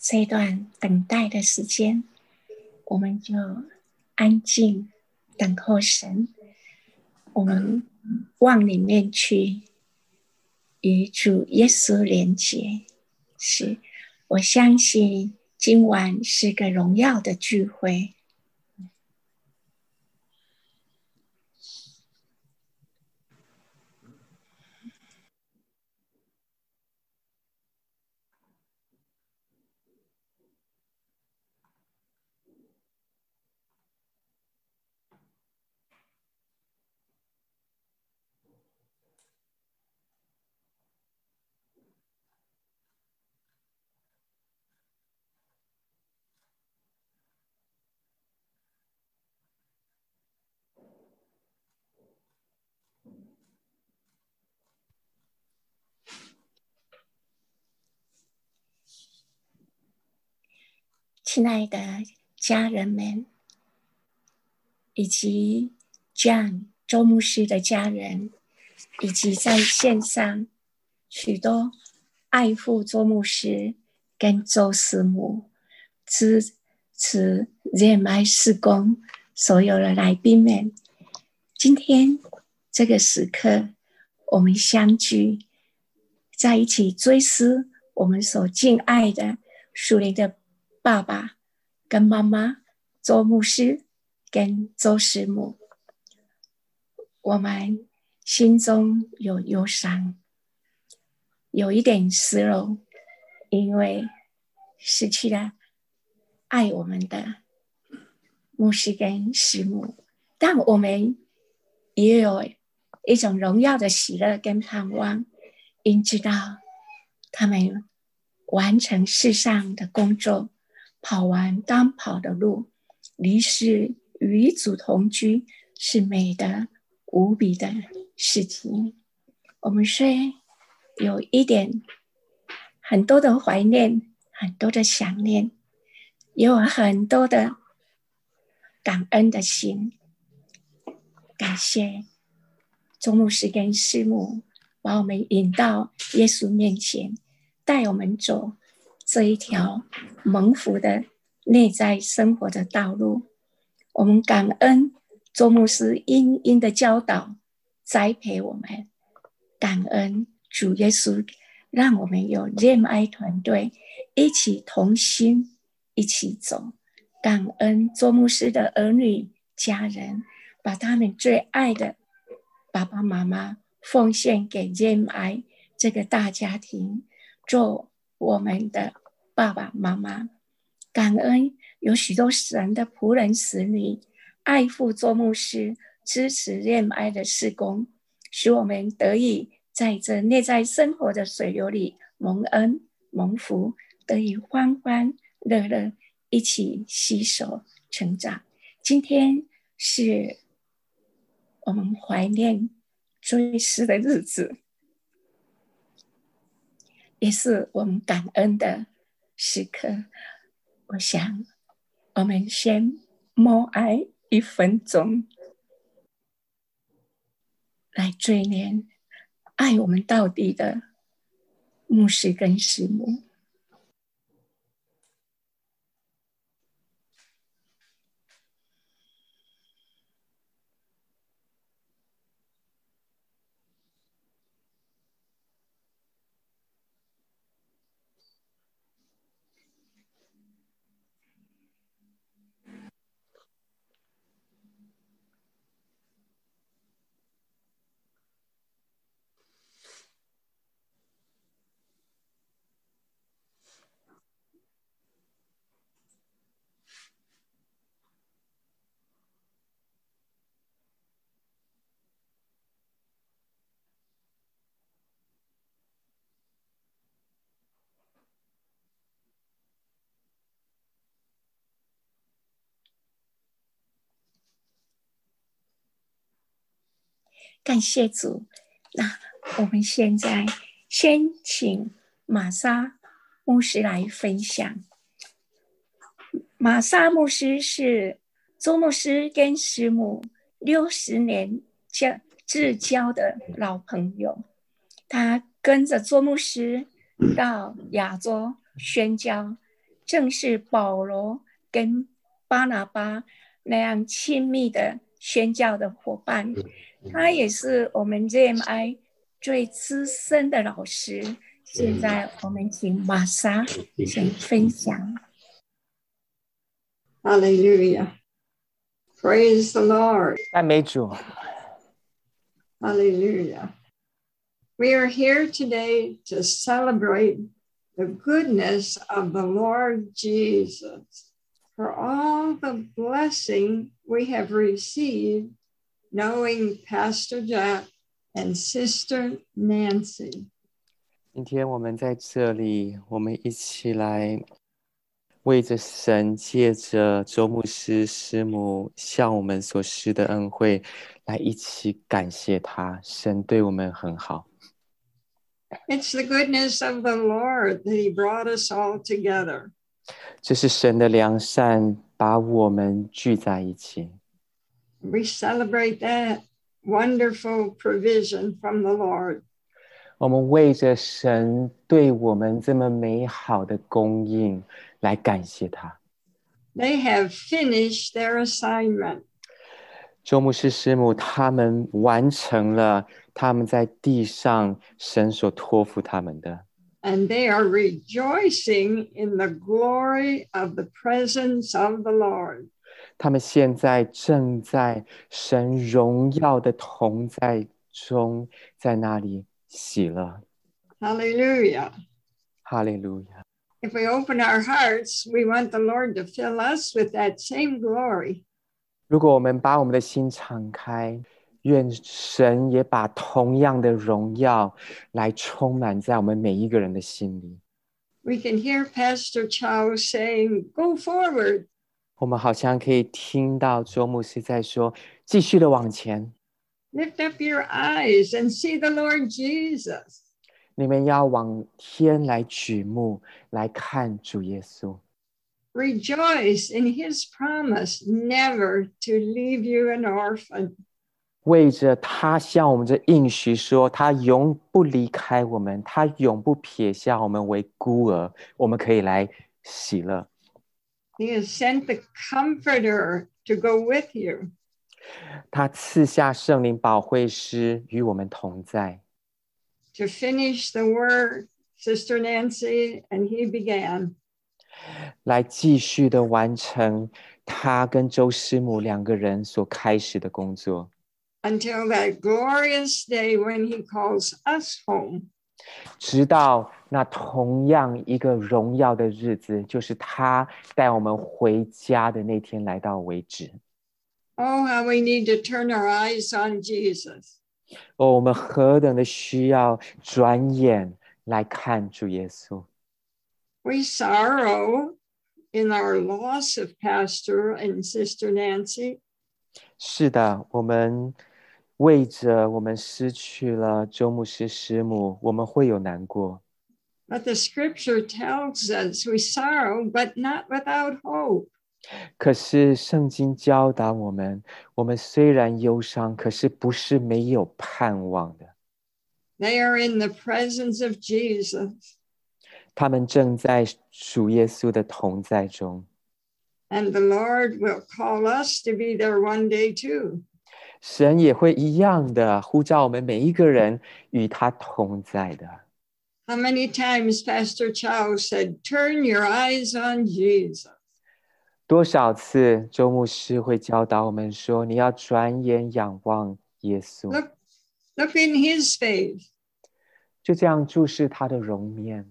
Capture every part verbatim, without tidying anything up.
这一段等待的时间，我们就安静等候神，我们往里面去与主耶稣连结。是，我相信今晚是个荣耀的聚会。亲爱的家人们，以及 John 周牧师的家人，以及在线上许多爱护周牧师跟周师母支持 Z M I 事工所有的来宾们，今天这个时刻我们相聚在一起，追思我们所敬爱的属灵的爸爸跟妈妈周牧师跟周师母，我们心中有忧伤，有一点失落，因为失去了爱我们的牧师跟师母，但我们也有一种荣耀的喜乐跟盼望，因知道他们完成世上的工作，跑完当跑的路，离世与主同居，是美的无比的事情。我们虽有一点很多的怀念，很多的想念，也有很多的感恩的心，感谢周牧师跟师母把我们引到耶稣面前，带我们走这一条蒙福的内在生活的道路。我们感恩周牧师殷殷的教导栽培我们，感恩主耶稣让我们有 Z M I 团队一起同心一起走，感恩周牧师的儿女家人把他们最爱的爸爸妈妈奉献给 Z M I 这个大家庭，做我们的爸爸妈妈。感恩有许多神的仆人使女爱护周牧师，支持 Z M I 的事工，使我们得以在这内在生活的水流里蒙恩蒙福，得以欢欢乐乐一起携手成长。今天是我们怀念追思的日子，也是我们感恩的时刻。我想我们先默哀一分钟，来追念爱我们到底的牧师跟师母。感谢主。那我们现在先请玛莎牧师来分享。玛莎牧师是周牧师跟师母六十年至交的老朋友，他跟着周牧师到亚洲宣教， 正是保罗跟巴拿巴那样亲密的宣教的伙伴，他也是我们 J M I 最资深的老师。现在我们请玛莎先分享。 Hallelujah. Praise the Lord. 赞美主。 Hallelujah. We are here today to celebrate the goodness of the Lord Jesus for all the blessing we have received knowing Pastor Jack and Sister Nancy. 今天我们在这里，我们一起来为着神借着周牧师师母向我们所施的恩惠，来一起感谢他。神对我们很好。 It's the goodness of the Lord that He brought us all together. 这是神的良善，把我们聚在一起。 We celebrate that wonderful provision from the Lord. 我们为着神对我们这么美好的供应来感谢他。 They have finished their assignment. 周牧师师母他们完成了他们在地上神所托付他们的， And they are rejoicing in the glory of the presence of the Lord. 他们现在正在神荣耀的同在中，在那里喜乐。 Hallelujah. 哈利路亚。 If we open our hearts, we want the Lord to fill us with that same glory. 如果我们把我们的心敞开，愿神也把同样的荣耀来充满在我们每一个人的心里。 We can hear Pastor Chow saying, "Go forward." 我们好像可以听到周牧师在说，继续的往前， Lift up your eyes and see the Lord Jesus. 你们要往天来举目，来看主耶稣。 Rejoice in His promise never to leave you an orphan. 为着他向我们这应许说，他永不离开我们，他永不撇下我们为孤儿，我们可以来喜乐。 He has sent the Comforter to go with you. 他赐下圣灵保惠师与我们同在， To finish the work Sister Nancy and he began. 来继续的完成他跟周师母两个人所开始的工作， Until that glorious day when He calls us home. 直到那同样一个荣耀的日子，就是他带我们回家的那天来到为止。 Oh, how we need to turn our eyes on Jesus. 哦，我们何等的需要转眼来看主耶稣。 We sorrow in our loss of Pastor and Sister Nancy. 是的，我们为着我们失去了周牧师师母，我们会有难过。 But the scripture tells us we sorrow, but not without hope. 可是圣经教导我们，我们虽然忧伤，可是不是没有盼望的。 They are in the presence of Jesus. 他们正在主耶稣的同在中， And the Lord will call us to be there one day too. 神也会一样的呼召我们每一个人与他同在的。 How many times Pastor Chow said, "Turn your eyes on Jesus." 多少次周牧师会教导我们说，你要转眼仰望耶稣， Look, look in His face. 就这样注视他的容面。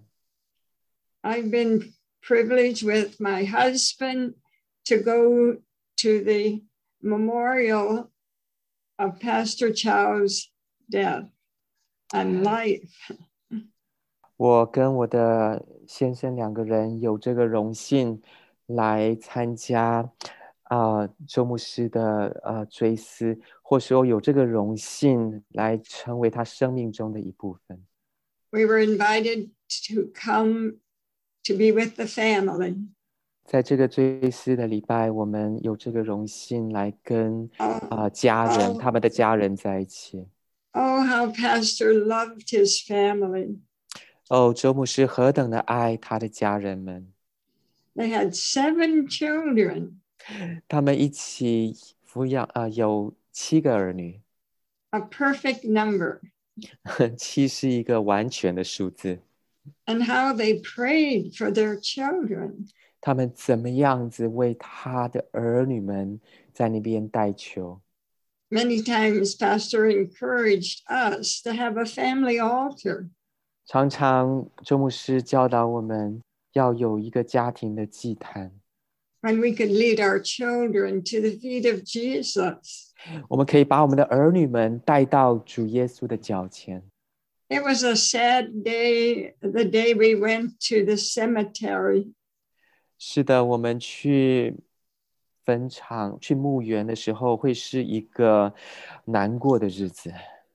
I've been privileged with my husband to go to the memorial of Pastor Chow's death and life. 我跟我的先生两个人有这个荣幸来参加啊、呃、周牧师的呃追思，或说有这个荣幸来成为他生命中的一部分。 We were invited to come to be with the family. 在这个追思的礼拜，我们有这个荣幸来跟啊、 Oh, 呃家人、 oh. 他们的家人在一起。 Oh, how Pastor loved his family. 哦，周牧师何等的爱他的家人们。 They had seven children, 他们一起抚养啊、呃有七个儿女， a perfect number. 七是一个完全的数字。 And how they prayed for their children. 他们怎么样子为他的儿女们在那边代求。 Many times, Pastor encouraged us to have a family altar. 常常周牧师教导我们要有一个家庭的祭坛， when we could lead our children to the feet of Jesus. 我们可以把我们的儿女们带到主耶稣的脚前。 It was a sad day, the day we went to the cemetery. 是的，我们去坟场、去墓园的时候，会是一个难过的日子。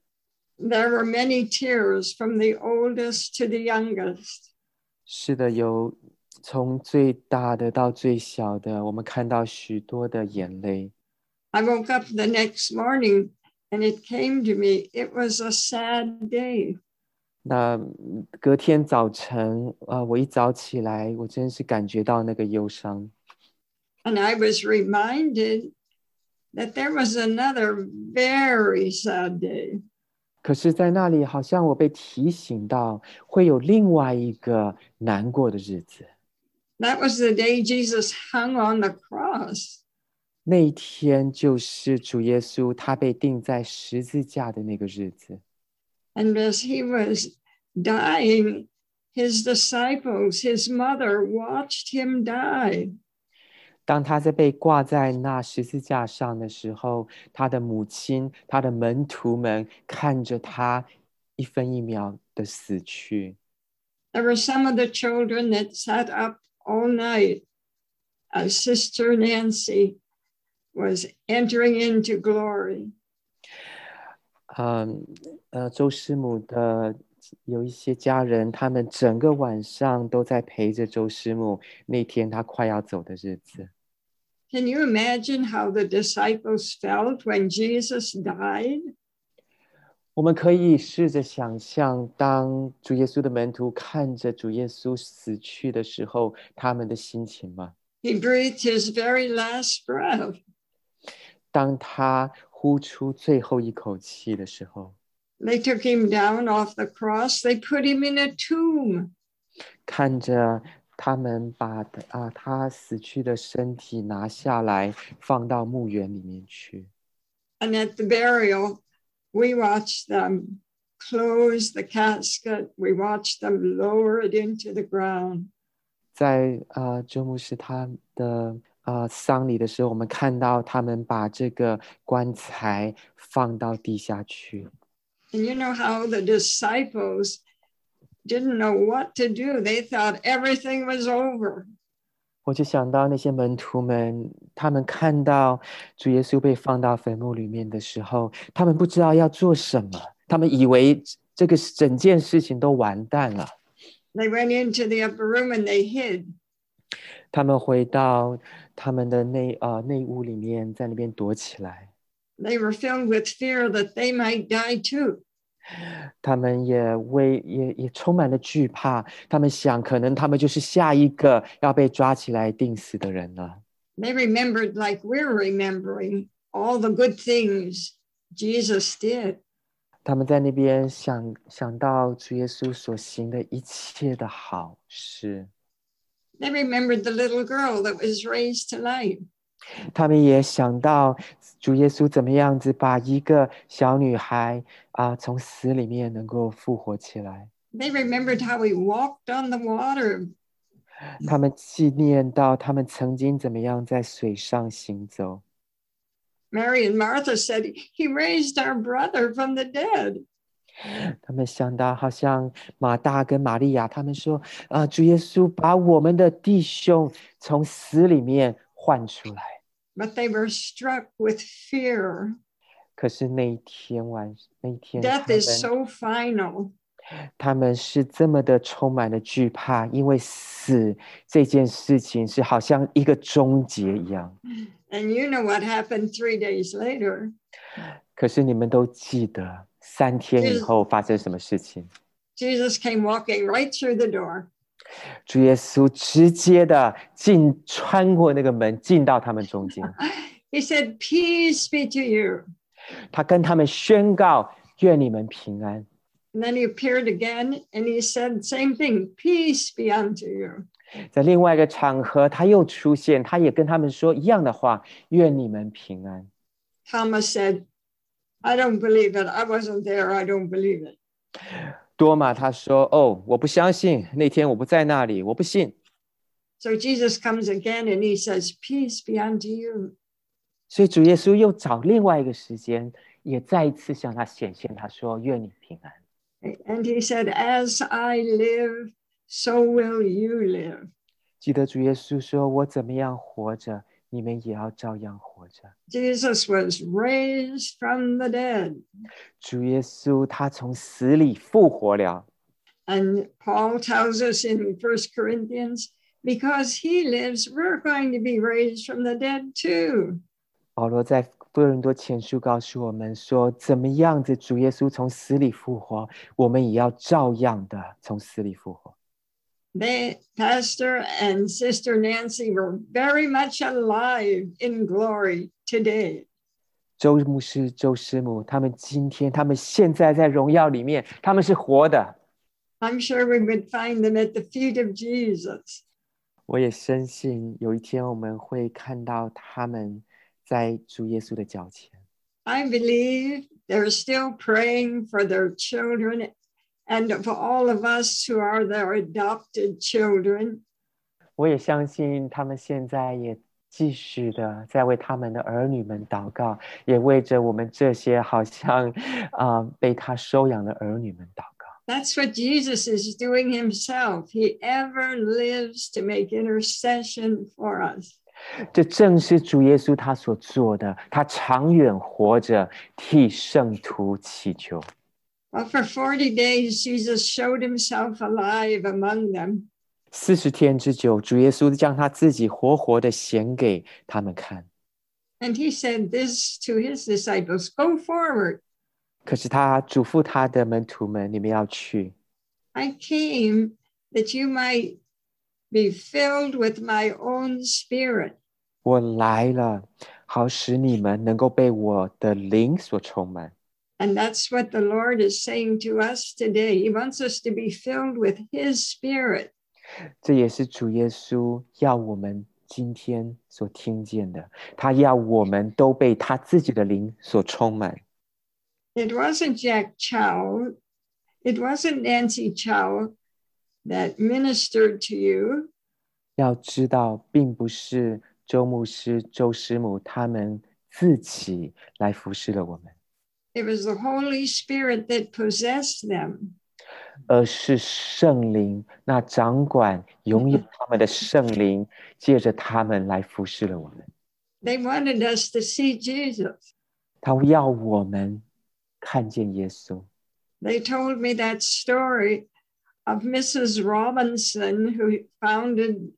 There were many tears from the oldest to the youngest. 是的，有从最大的到最小的，我们看到许多的眼泪。 I woke up the next morning and it came to me, it was a sad day. 那隔天早晨，呃，我一早起来，我真是感觉到那个忧伤。 And I was reminded that there was another very sad day. 可是，在那里，好像我被提醒到，会有另外一个难过的日子。 That was the day Jesus hung on the cross. 那一天就是主耶稣他被钉在十字架的那个日子。 And as he was dying, his disciples, his mother, watched him die. 当他在被挂在那十字架上的时候，他的母亲、他的门徒们看着他一分一秒的死去。 There were some of the children that sat up all night as Sister Nancy was entering into glory. 嗯，呃，周师母的有一些家人，他们整个晚上都在陪着周师母。那天她快要走的日子， Can you imagine how the disciples felt when Jesus died? 我们可以试着想象，当主耶稣的门徒看着主耶稣死去的时候，他们的心情吗？ He breathed his very last breath. 当他呼出最后一口气的时候， They took him down off the cross. They put him in a tomb. 看着他们把啊他死去的身体拿下来，放到墓园里面去。 And at the burial, we watched them close the casket. We watched them lower it into the ground. 在啊周牧师他的啊丧礼的时候，我们看到他们把这个棺材放到地下去。 And you know how the disciples didn't know what to do. They thought everything was over. 我就想到那些门徒们，他们看到主耶稣被放到坟墓里面的时候，他们不知道要做什么，他们以为这个整件事情都完蛋了。 They went into the upper room and they hid. 他们回到他们的内呃内屋里面，在那边躲起来。 They were filled with fear that they might die too. 他们也为也也充满了惧怕，他们想，可能他们就是下一个要被抓起来钉死的人了。 They remembered, like we're remembering, all the good things Jesus did. 他们在那边想想到主耶稣所行的一切的好事， They remembered the little girl that was raised to life. 他们也想到主耶稣怎么样子把一个小女孩啊从死里面能够复活起来。 They remembered how he walked on the water. 他们纪念到他们曾经怎么样在水上行走。 Mary and Martha said, he raised our brother from the dead. 他们想到好像马大跟玛利亚，他们说啊，主耶稣把我们的弟兄从死里面唤出来。 But they were struck with fear. 可是那一天晚那一天 Death 他们 is so final. 他们是这么的充满了惧怕，因为死这件事情是好像一个终结一样。 And you know what happened three days later. 可是你们都记得三天以后发生什么事情？ Jesus came walking right through the door. 主耶稣直接的进穿过那个门，进到他们中间。 He said, peace be to you. 他跟他们宣告，愿你们平安。 And then he appeared again and he said, same thing, peace be unto you. 在另外一个场合，他又出现，他也跟他们说一样的话，愿你们平安。 Thomas said, I don't believe it. I wasn't there. I don't believe it. 多马他说，哦，我不相信，那天我不在那里，我不信。 So Jesus comes again and he says, peace be unto you. 所以主耶稣又找另外一个时间，也再一次向他显现，他说，愿你平安。 And he said, as I live, so will you live. 记得主耶稣说，我怎么样活着，你们也要照样活着。 Jesus was raised from the dead. 主耶稣他从死里复活了。 And Paul tells us in First Corinthians, because he lives, we're going to be raised from the dead too. 保罗在哥林多前书告诉我们说，怎么样子主耶稣从死里复活，我们也要照样的从死里复活。 They, Pastor and Sister Nancy were very much alive in glory today. 周牧师、周师母，他们今天、他们现在在荣耀里面，他们是活的。 I'm sure we would find them at the feet of Jesus. 我也深信有一天我们会看到他们在主耶稣的脚前。 I believe they're still praying for their children and of all of us who are their adopted children. 我也相信他们现在也继续的在为他们的儿女们祷告，也为着我们这些好像啊、呃、被他收养的儿女们祷告。 That's what Jesus is doing himself. He ever lives to make intercession for us. 这正是主耶稣他所做的，他长远活着，替圣徒祈求。 Well, for forty days, Jesus showed himself alive among them. 四十天之久，主耶稣将他自己活活的显给他们看。 And he said this to his disciples, go forward. 可是他嘱咐他的门徒们，你们要去。 I came that you might be filled with my own spirit. 我来了，好使你们能够被我的灵所充满。 And that's what the Lord is saying to us today. He wants us to be filled with his spirit. 这也是主耶稣要我们今天所听见的，他要我们都被他自己的灵所充满。 It wasn't Jack Chow, it wasn't Nancy Chow that ministered to you. 要知道，并不是周牧师、周师母他们自己来服侍了我们， It was the Holy Spirit that possessed them. 而是圣灵那掌管、拥有他们的圣灵，借着他们来服侍了我们。 They wanted us to see Jesus. 他要我们看见耶稣。 They told me that story of Missus Robinson, who founded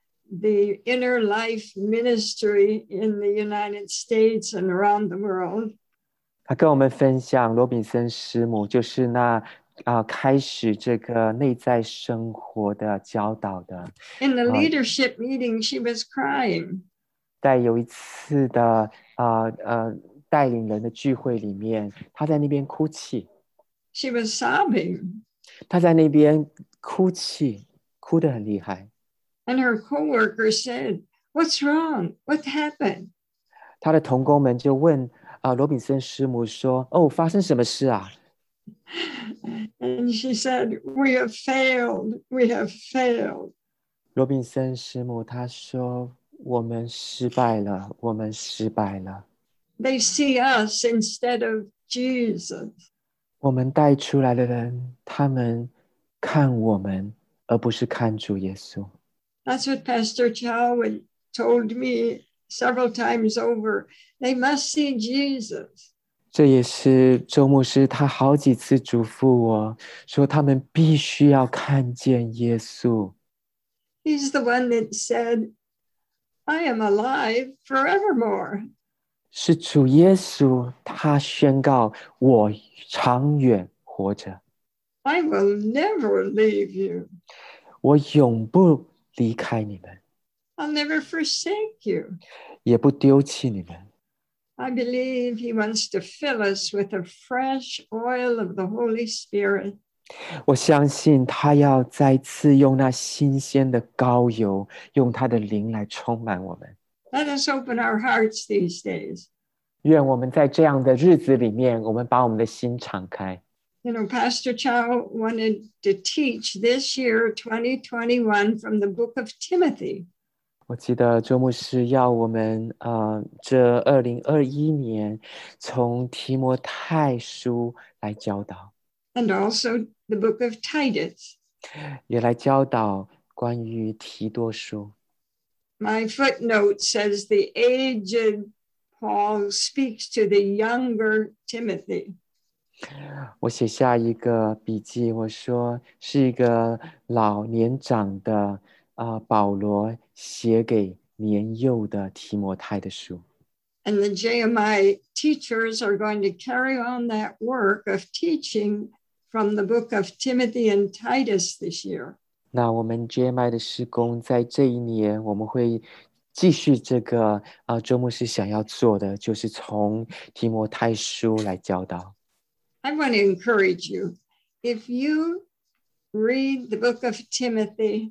the Inner Life Ministry in the United States and around the world. 他跟我们分享罗比森师母，就是那啊、呃、开始这个内在生活的教导的。 In the leadership meeting, she was crying. 在有一次的啊 呃, 呃带领人的聚会里面，他在那边哭泣， She was sobbing. 他在那边哭泣，哭得很厉害。 And her coworker said, what's wrong? What happened? 他的同工们就问啊、呃、罗比森师母说：“哦，发生什么事啊？” And she said, we have failed. We have failed. 罗比森师母她说：“我们失败了，我们失败了。” They see us instead of Jesus. 我们带出来的人，他们看我们，而不是看主耶稣。 That's what Pastor Chow told me several times over. They must see Jesus. 这也是周牧师他好几次嘱咐我说，他们必须要看见耶稣。 He's the one that said, I am alive forevermore. 是主耶稣，他宣告我长远活着。 I will never leave you. 我永不离开你们， I'll never forsake you. 也不丢弃你们。 I believe he wants to fill us with a fresh oil of the Holy Spirit. 我相信他要再次用那新鲜的膏油，用他的灵来充满我们。 Let us open our hearts these days. 愿我们在这样的日子里面，我们把我们的心敞开。 You know, Pastor Chow wanted to teach this year, twenty twenty-one, from the book of Timothy. 我记得周牧师要我们，呃，这二零二一年从提摩太书来教导， And also the book of Titus. 也来教导关于提多书。 My footnote says the aged Paul speaks to the younger Timothy. 我写下一个笔记，我说是一个老年长的啊、呃保罗写给年幼的提摩太的书。 And the J M I teachers are going to carry on that work of teaching from the book of Timothy and Titus this year. 那我们 J M I 的事工在这一年，我们会继续这个啊，周牧师想要做的，就是从提摩太书来教导。 I want to encourage you. If you read the book of Timothy,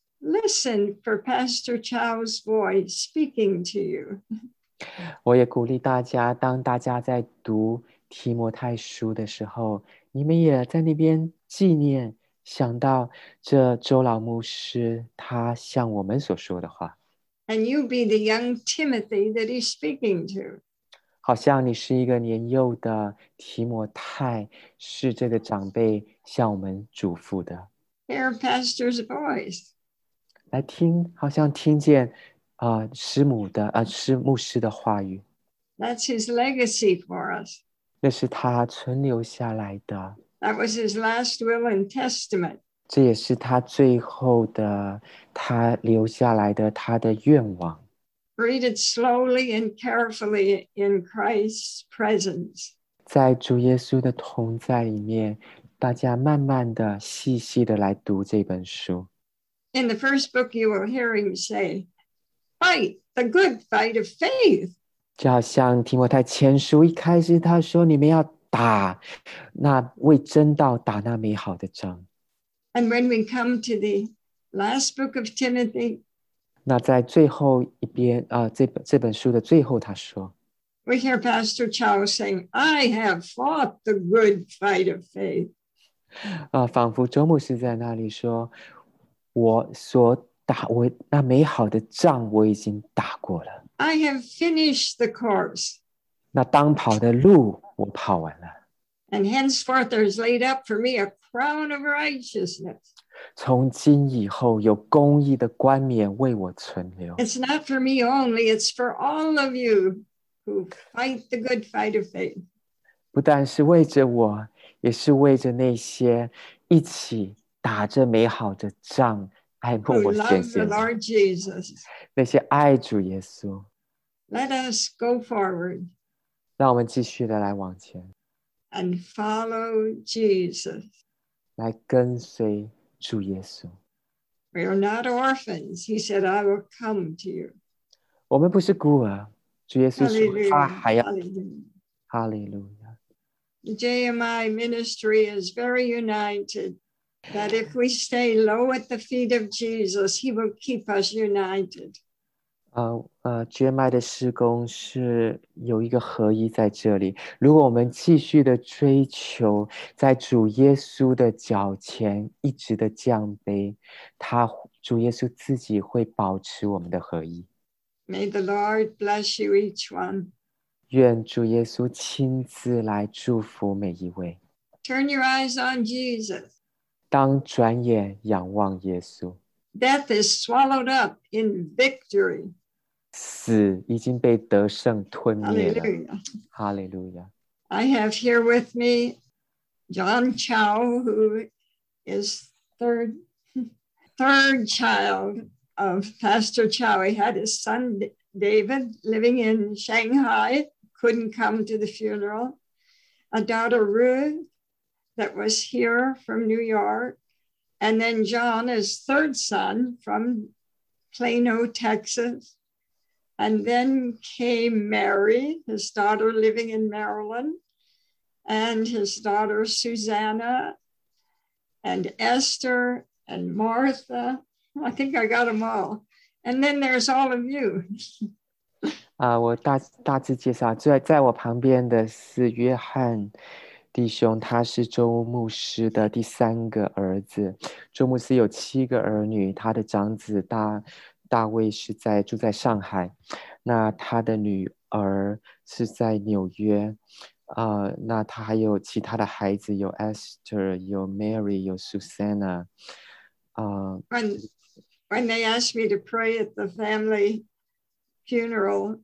listen for Pastor Chow's voice speaking to you. 我也鼓励大家，当大家在读提摩太书的时候，你们也在那边纪念，想到这周老牧师他向我们所说的话， And you be the young Timothy that he's speaking to. 好像你是一个年幼的提摩太，是这个长辈向我们嘱咐的。 Hear Pastor's voice. 来听，好像听见啊、呃、师母的啊、呃、师牧师的话语， That's his legacy for us. 那是他存留下来的， That was his last will and testament. 这也是他最后的，他留下来的他的愿望。 Read it slowly and carefully in Christ's presence. 在主耶稣的同在里面，大家慢慢的、细细的来读这本书。 In the first book, you will hear him say, fight the good fight of faith. 就好像提摩太前书一开始他说：“你们要打那为真道打那美好的仗。” And when we come to the last book of Timothy, 那在最后一边啊、呃，这本这本书的最后，他说 we hear Pastor Chow saying, I have fought the good fight of faith. 啊、呃，仿佛周牧师在那里说：“我所打我那美好的仗，我已经打过了。 I have finished the course. 那当跑的路，我跑完了。 And henceforth there is laid up for me a crown of righteousness. 从今以后，有公义的冠冕为我存留。 It's not for me only, it's for all of you who fight the good fight of faith. 不但是为着我，也是为着那些一起打着美好的仗、爱慕 Who 我显 love the 现的 Lord Jesus. 那些爱主耶稣。 Let us go forward 让我们继续的来往前， and follow Jesus. 来跟随主耶稣。 We are not orphans. He said, I will come to you. 我们不是孤儿，主耶稣说他 Hallelujah. 还要。 Hallelujah. 哈利路亚。 The J M I ministry is very united, that if we stay low at the feet of Jesus, he will keep us united. 呃呃 ，J M I 的事工是有一个合一在这里。如果我们继续的追求在主耶稣的脚前一直的降卑，他主耶稣自己会保持我们的合一。 May the Lord bless you each one. 愿主耶稣亲自来祝福每一位。 Turn your eyes on Jesus. 当转眼仰望耶稣， Death is swallowed up in victory. 死已经被得胜吞灭了。 Hallelujah. 哈利路亚。 I have here with me John Chow, who is third, third child of Pastor Chow. He had his son, David, living in Shanghai, couldn't come to the funeral. A daughter, Ruth, that was here from New York, And then John is third son from Plano, Texas. And then came Mary, his daughter living in Maryland, and his daughter Susanna, and Esther, and Martha. I think I got them all. And then there's all of you. 啊、我大大致介绍，在在我旁边的是约翰弟兄，他是周牧师的第三个儿子。周牧师有七个儿女，他的长子大大卫是在住在上海，那他的女儿是在纽约，啊、呃，那他还有其他的孩子，有 Esther， 有 Mary， 有 Susanna， 啊、呃。 When when they asked me to pray at the family funeral,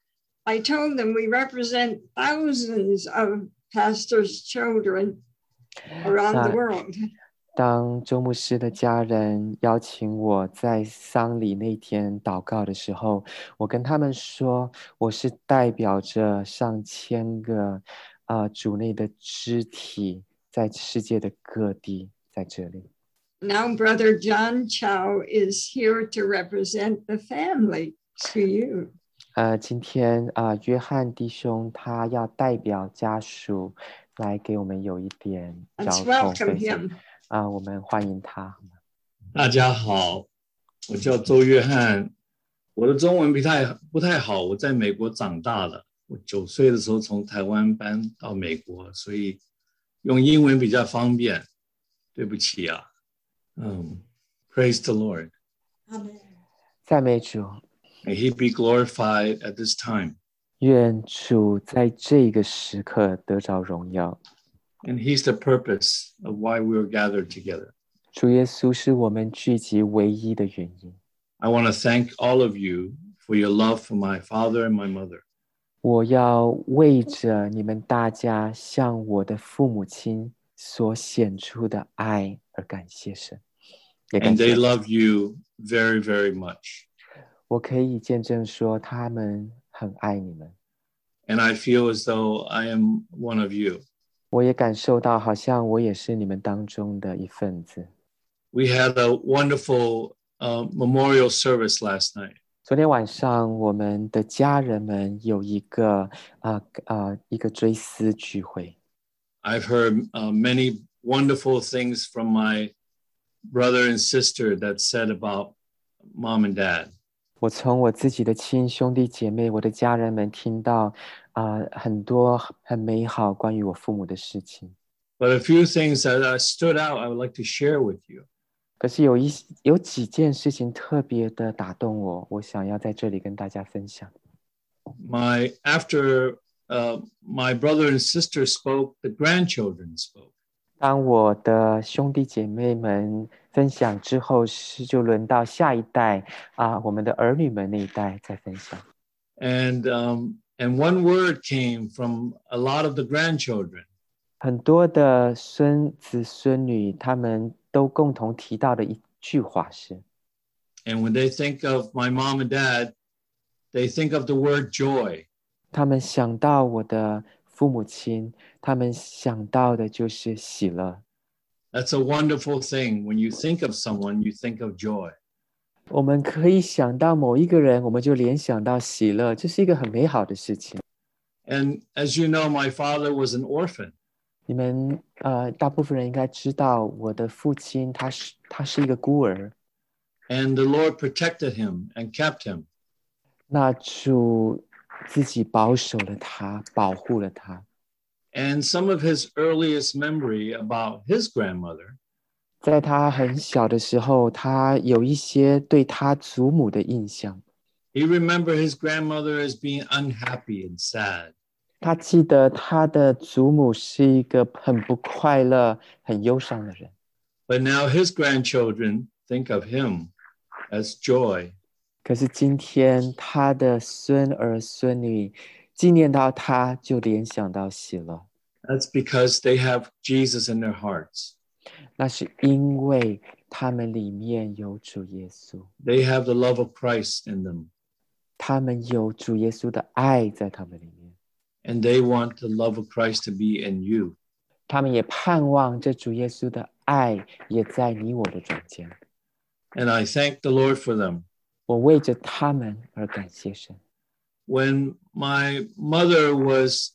I told them we represent thousands of pastors' children around the world. 当周牧师的家人邀请我在丧礼那天祷告的时候，我跟他们说，我是代表着上千个啊、呃、主内的肢体，在世界的各地，在这里。 Now, Brother John Chow is here to represent the family to you. 呃，今天啊、呃，约翰弟兄他要代表家属来给我们有一点交通分享啊、呃，我们欢迎他。 大家好，我叫周约翰，我的中文不太不太好，我在美国长大了，我九岁的时候从台湾搬到美国，所以用英文比较方便，对不起啊。嗯 ，Praise the Lord. 赞美主。 May He be glorified at this time. 愿主在这个时刻得着荣耀。 And He's the purpose of why we were gathered together. 主耶稣是我们聚集唯一的原因。 I want to thank all of you for your love for my father and my mother. 我要为着你们大家向我的父母亲所显出的爱而感谢神。也感 And 谢 they love you very, very much. 我可以见证说他们很爱你们。 And I feel as though I am one of you. 我也感受到好像我也是你们当中的一份子。 We had a wonderful uh, memorial service last night. 昨天晚上我们的家人们有一个啊啊、呃呃、一个追思聚会。 I've heard uh, many wonderful things from my brother and sister that said about mom and dad. 我从我自己的亲兄弟姐妹，我的家人们听到啊、呃、很多很美好关于我父母的事情。 But a few things that uh, stood out, I would like to share with you. 可是有一有几件事情特别的打动我，我想要在这里跟大家分享。 My after uh, my brother and sister spoke, the grandchildren spoke. 当我的兄弟姐妹们分享之后，是就轮到下一代啊，我们的儿女们那一代在分享。 And um, and one word came from a lot of the grandchildren. 很多的孙子孙女，他们都共同提到的一句话是 And when they think of my mom and dad, they think of the word joy. 他们想到我的父母亲，他们想到的就是喜乐。 That's a wonderful thing. When you think of someone, you think of joy. 我们可以想到某一个人，我们就联想到喜乐，这是一个很美好的事情。 And as you know, my father was an orphan. 你们呃，大部分人应该知道，我的父亲他是他是一个孤儿。 And the Lord protected him and kept him. 那主自己保守了他，保护了他。 And some of his earliest memory about his grandmother, 在他很小的时候，他有一些对他祖母的印象。 he remembered his grandmother as being unhappy and sad. 他记得他的祖母是一个很不快乐、很忧伤的人。 But now his grandchildren think of him as joy. 可是今天他的孙儿孙女纪念到他，就联想到喜乐。 That's because they have Jesus in their hearts. 那是因为他们里面有主耶稣， They have the love of Christ in them. 他们有主耶稣的爱在他们里面， And they want the love of Christ to be in you. 他们也盼望这主耶稣的爱也在你我的中间。 And I thank the Lord for them. 我为着他们而感谢神。 When my mother was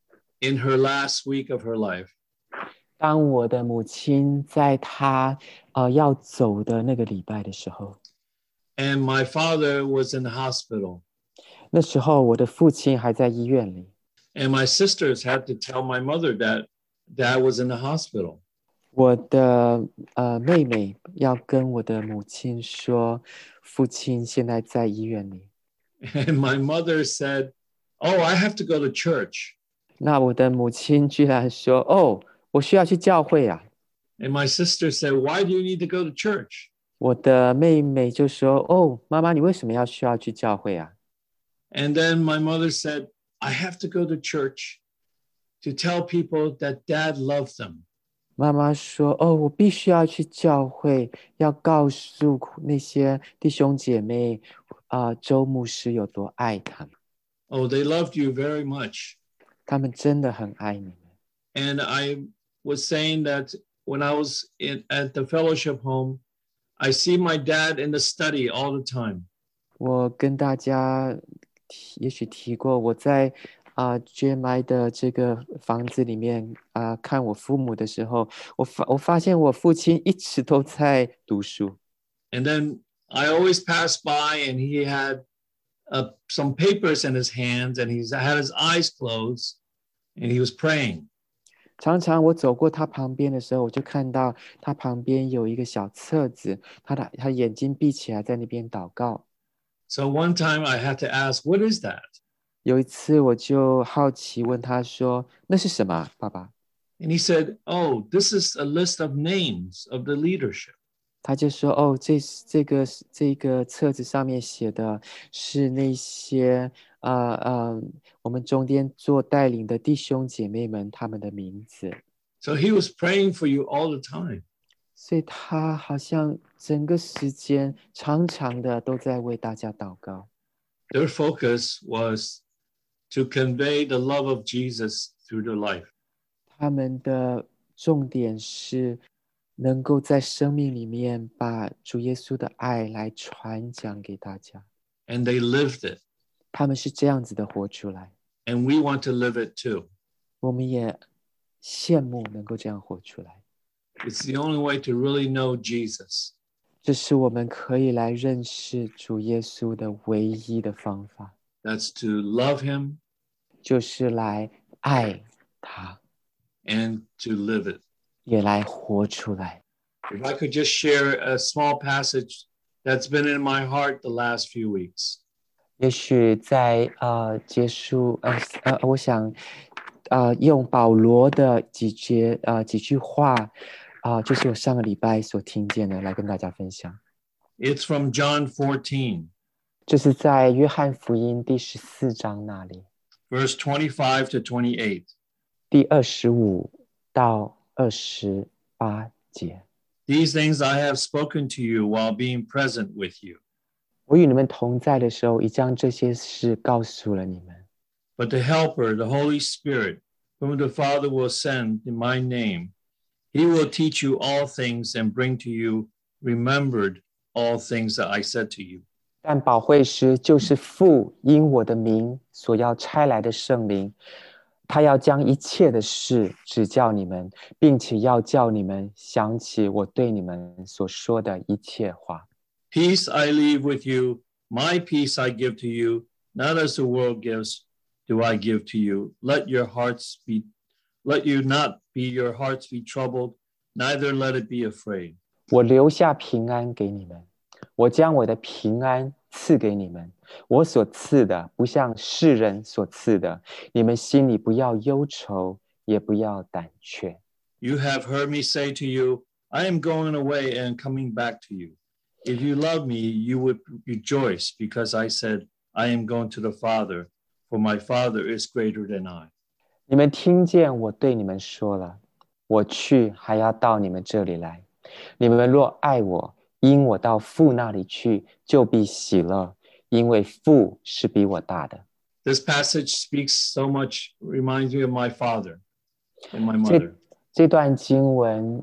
in her last week of her life, 当我的母亲在她呃要走的那个礼拜的时候， and my father was in the hospital, 那时候我的父亲还在医院里， and my sisters had to tell my mother that dad was in the hospital. 我的呃妹妹要跟我的母亲说，父亲现在在医院里。 And my mother said, "Oh, I have to go to church." 那我的母亲居然说：“哦，我需要去教会啊。” And my sister said, "Why do you need to go to church?" 我的妹妹就说：“哦，妈妈，你为什么要需要去教会啊？” And then my mother said, "I have to go to church to tell people that dad loves them." 妈妈说：“哦，我必须要去教会，要告诉那些弟兄姐妹，啊、呃，周牧师有多爱他们。 Oh, they loved you very much. 他们真的很爱你们。” And I was saying that when I was in, at the fellowship home, I see my dad in the study all the time. 我跟大家提也许提过，我在啊、呃、G M I 的这个房子里面啊、呃、看我父母的时候，我发我发现我父亲一直都在读书。 And then I always passed by and he had uh, some papers in his hands and he's had his eyes closed and he was praying. 常常我走过他旁边的时候，我就看到他旁边有一个小册子，他的他眼睛闭起来在那边祷告。 So one time I had to ask, "What is that?" 有一次我就好奇问他说：“那是什么，爸爸？” And he said, "Oh, this is a list of names of the leadership." 他就说：“哦，这这个这个册子上面写的是那些呃呃，我们中间做带领的弟兄姐妹们他们的名字。” So he was praying for you all the time. 所以他好像整个时间长长的都在为大家祷告。 Their focus was to convey the love of Jesus through their life. 他们的重点是能够在生命里面把主耶稣的爱来传讲给大家。 And they lived it. 他们是这样子的活出来。 And we want to live it too. 我们也羡慕能够这样活出来。 It's the only way to really know Jesus. 这是我们可以来认识主耶稣的唯一的方法。 That's to love him 就是来爱他， and to live it. 也来活出来。 If I could just share a small passage that's been in my heart the last few weeks. 也许在呃结束呃呃，我想呃用保罗的几节呃几句话啊、呃，就是我上个礼拜所听见的，来跟大家分享。 It's from John fourteen, 这是在约翰福音第十四章那里， verse twenty-five to twenty-eight. 第二十五到二十八节。 These things I have spoken to you while being present with you. 我与你们同在的时候，已将这些事告诉了你们。 But the Helper, the Holy Spirit, whom the Father will send in my name, he will teach you all things and bring to you remembered all things that I said to you. 但保惠师就是父因我的名所要差来的圣灵，他要将一切的事指教你们，并且要叫你们想起我对你们所说的一切话。 Peace I leave with you, my peace I give to you, not as the world gives, do I give to you. Let your hearts be, let you not be your hearts be troubled, neither let it be afraid. 我留下平安给你们，我将我的平安赐给你们。我所赐的不像世人所赐的，你们心里不要忧愁，也不要胆怯。 You have heard me say to you, I am going away and coming back to you. If you love me, you would rejoice because I said, I am going to the Father, for my Father is greater than I. 你们听见我对你们说了，我去还要到你们这里来。你们若爱我，因我到父那里去，就必喜乐，因为父是比我大的。 This passage speaks so much, reminds me of my father and my mother. 这段经文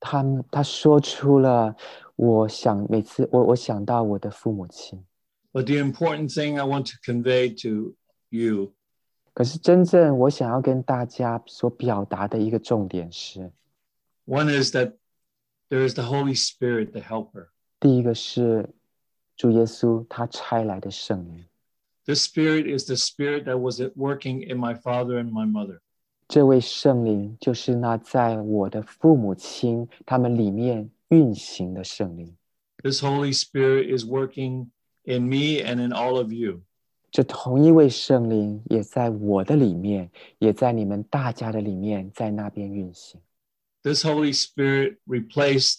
他他说出了，我想每次我我想到我的父母亲。 But the important thing I want to convey to you 可是真正我想要跟大家所表达的一个重点是， one is that there is the Holy Spirit, the helper. 第一个是主耶稣他差来的圣灵。 This Spirit is the Spirit that was at working in my father and my mother. 这位圣灵就是那在我的父母亲他们里面运行的圣灵。 This Holy Spirit is working in me and in all of you. 这同一位圣灵也在我的里面，也在你们大家的里面，在那边运行。 This Holy Spirit replaced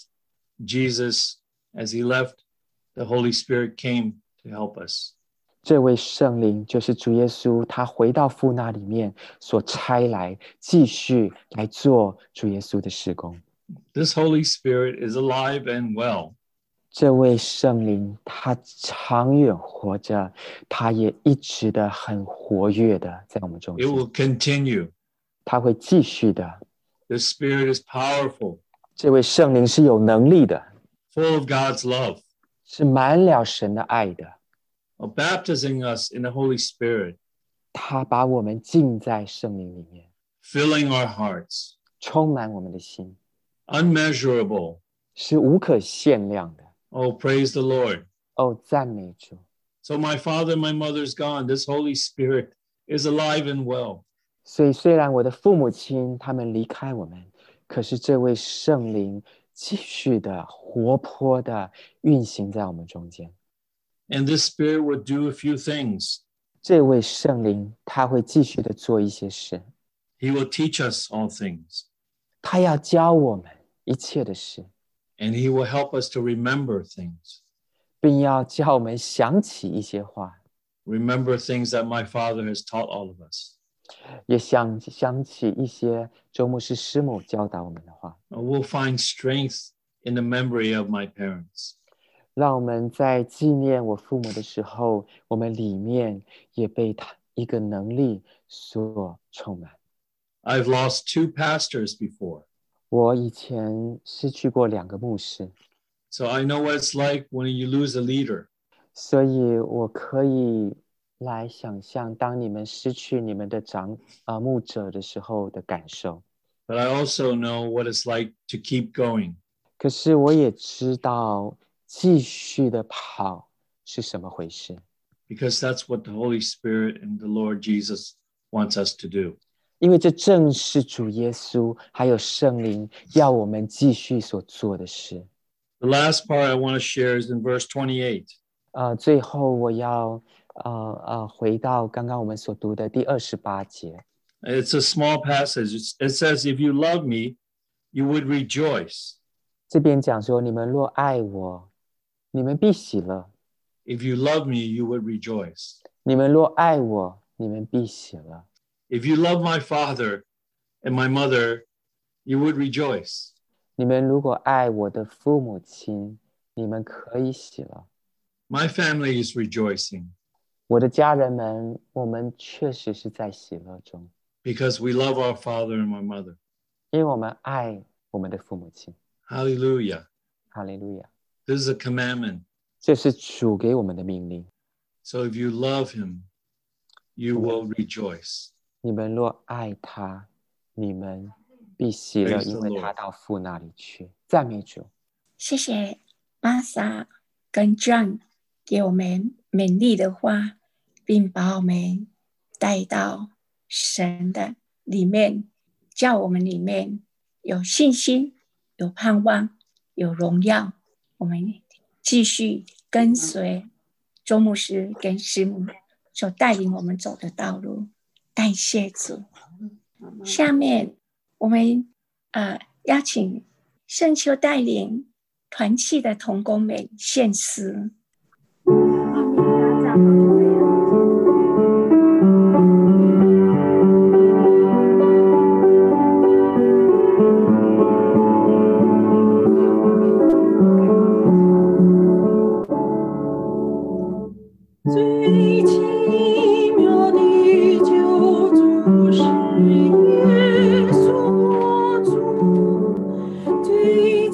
Jesus as he left. The Holy Spirit came to help us. 这位圣灵就是主耶稣，他回到父那里面所差来，继续来做主耶稣的事工。 This Holy Spirit is alive and well. 这位圣灵他长远活着，他也一直的很活跃的在我们中 It 间， will continue. 他会继续的。 This Spirit is powerful, 这位圣灵是有能力的， full of God's love, 是满了神的爱的。 of baptizing us in the Holy Spirit, 他把我们浸在圣灵里面， filling our hearts, 充满我们的心， unmeasurable. 是无可限量的。 Oh, praise the Lord. 哦，赞美主！ So my father, my mother's gone. This Holy Spirit is alive and well. 所以，虽然我的父母亲他们离开我们，可是这位圣灵继续的活泼的运行在我们中间。 And this Spirit will do a few things. 这位圣灵他会继续的做一些事， He will teach us all things. 他要教我们一切的事， And he will help us to remember things. 并要叫我们想起一些话， Remember things that my father has taught all of us. 也想想起一些周牧师师母教导我们的话， We'll find strength in the memory of my parents. 让我们在纪念我父母的时候，我们里面也被他一个能力所充满。 I've lost two pastors before, 我以前失去过两个牧师， so I know what it's like when you lose a leader. 所以我可以来想象，当你们失去你们的长啊、牧者的时候的感受。 But I also know what it's like to keep going. 可是我也知道继续的跑是什么回事， Because that's what the Holy Spirit and the Lord Jesus wants us to do. 因为这正是主耶稣还有圣灵要我们继续所做的事。 The last part I want to share is in verse twenty-eight. 呃，最后我要呃呃回到刚刚我们所读的第二十八节。 It's a small passage. It's, it says, if you love me, you would rejoice. 这边讲说，你们若爱我，你们必喜乐； If you love me, you would rejoice. 你们若爱我，你们必喜乐。 If you love my father and my mother, you would rejoice. 你们如果爱我的父母亲，你们可以喜乐。 My family is rejoicing 我的家人们，我们确实是在喜乐中， because we love our father and my mother. 因为我们爱我们的父母亲。 Hallelujah. 哈利路亚！ This is a commandment. 这是主给我们的命令。 So if you love him, you will rejoice. 你们若爱他，你们必喜乐， Praise the 因为 Lord. 他到父那里去。赞美主！ 谢谢玛莎跟 John 给我们勉励的话，并把我们带到神的里面，叫我们里面有信心、有盼望、有荣耀。我们继续跟随周牧师跟师母所带领我们走的道路。感谢主。下面我们呃邀请圣秋带领团契的同工们献诗。 最奇妙的救主是耶稣主，最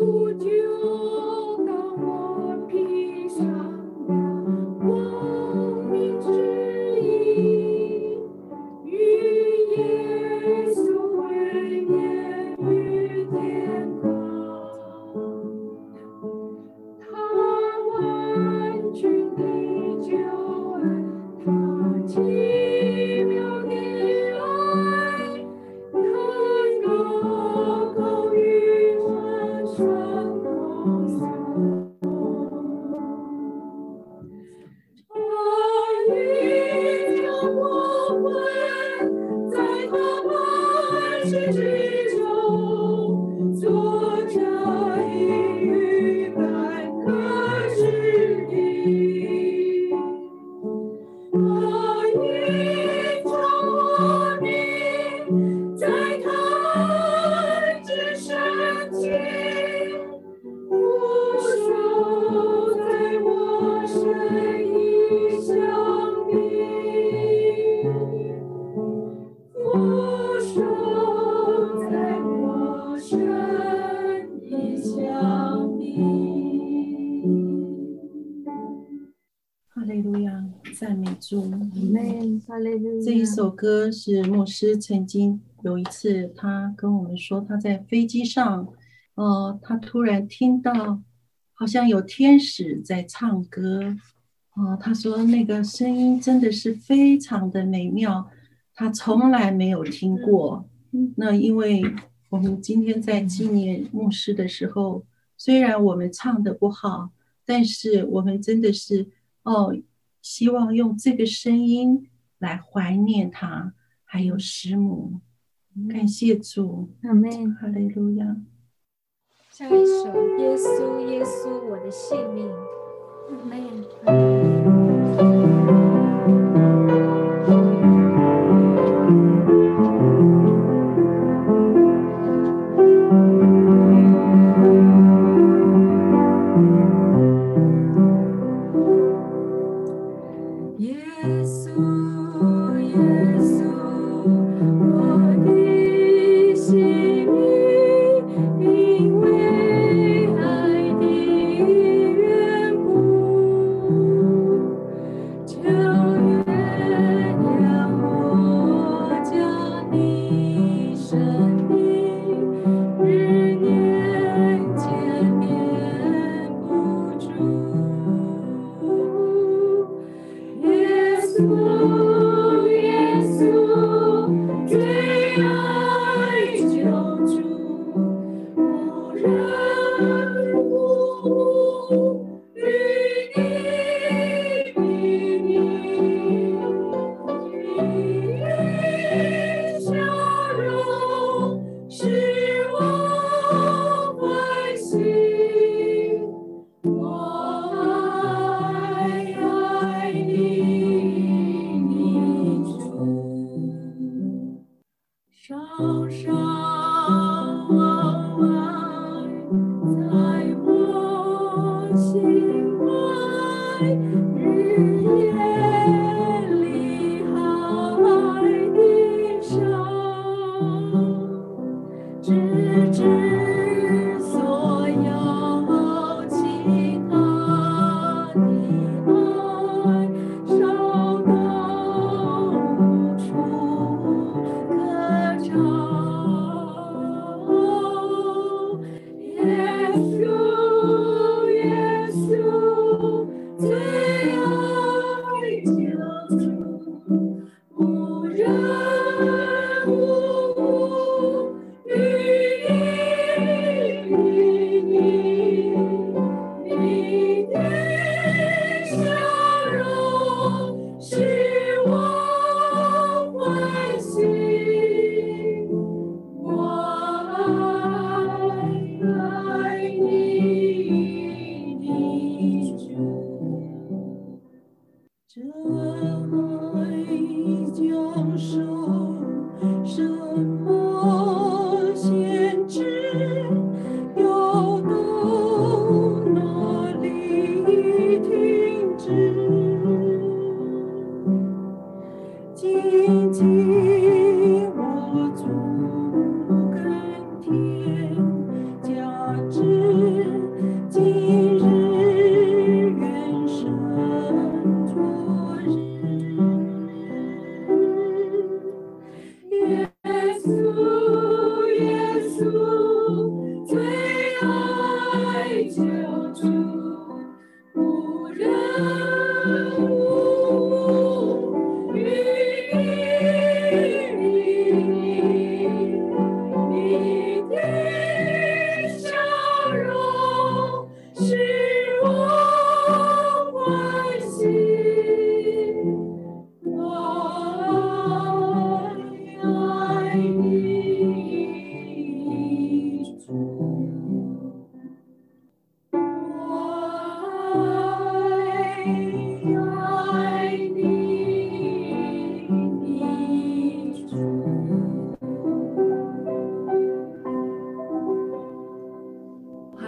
这一首歌是牧师曾经有一次他跟我们说，他在飞机上呃，他突然听到好像有天使在唱歌，呃，他说那个声音真的是非常的美妙，他从来没有听过。那因为我们今天在纪念牧师的时候，虽然我们唱得不好，但是我们真的是哦，希望用这个声音来怀念他，还有师母。感谢主， 阿们， 哈利路亚。 下一首《耶稣耶稣我的性命》，阿们。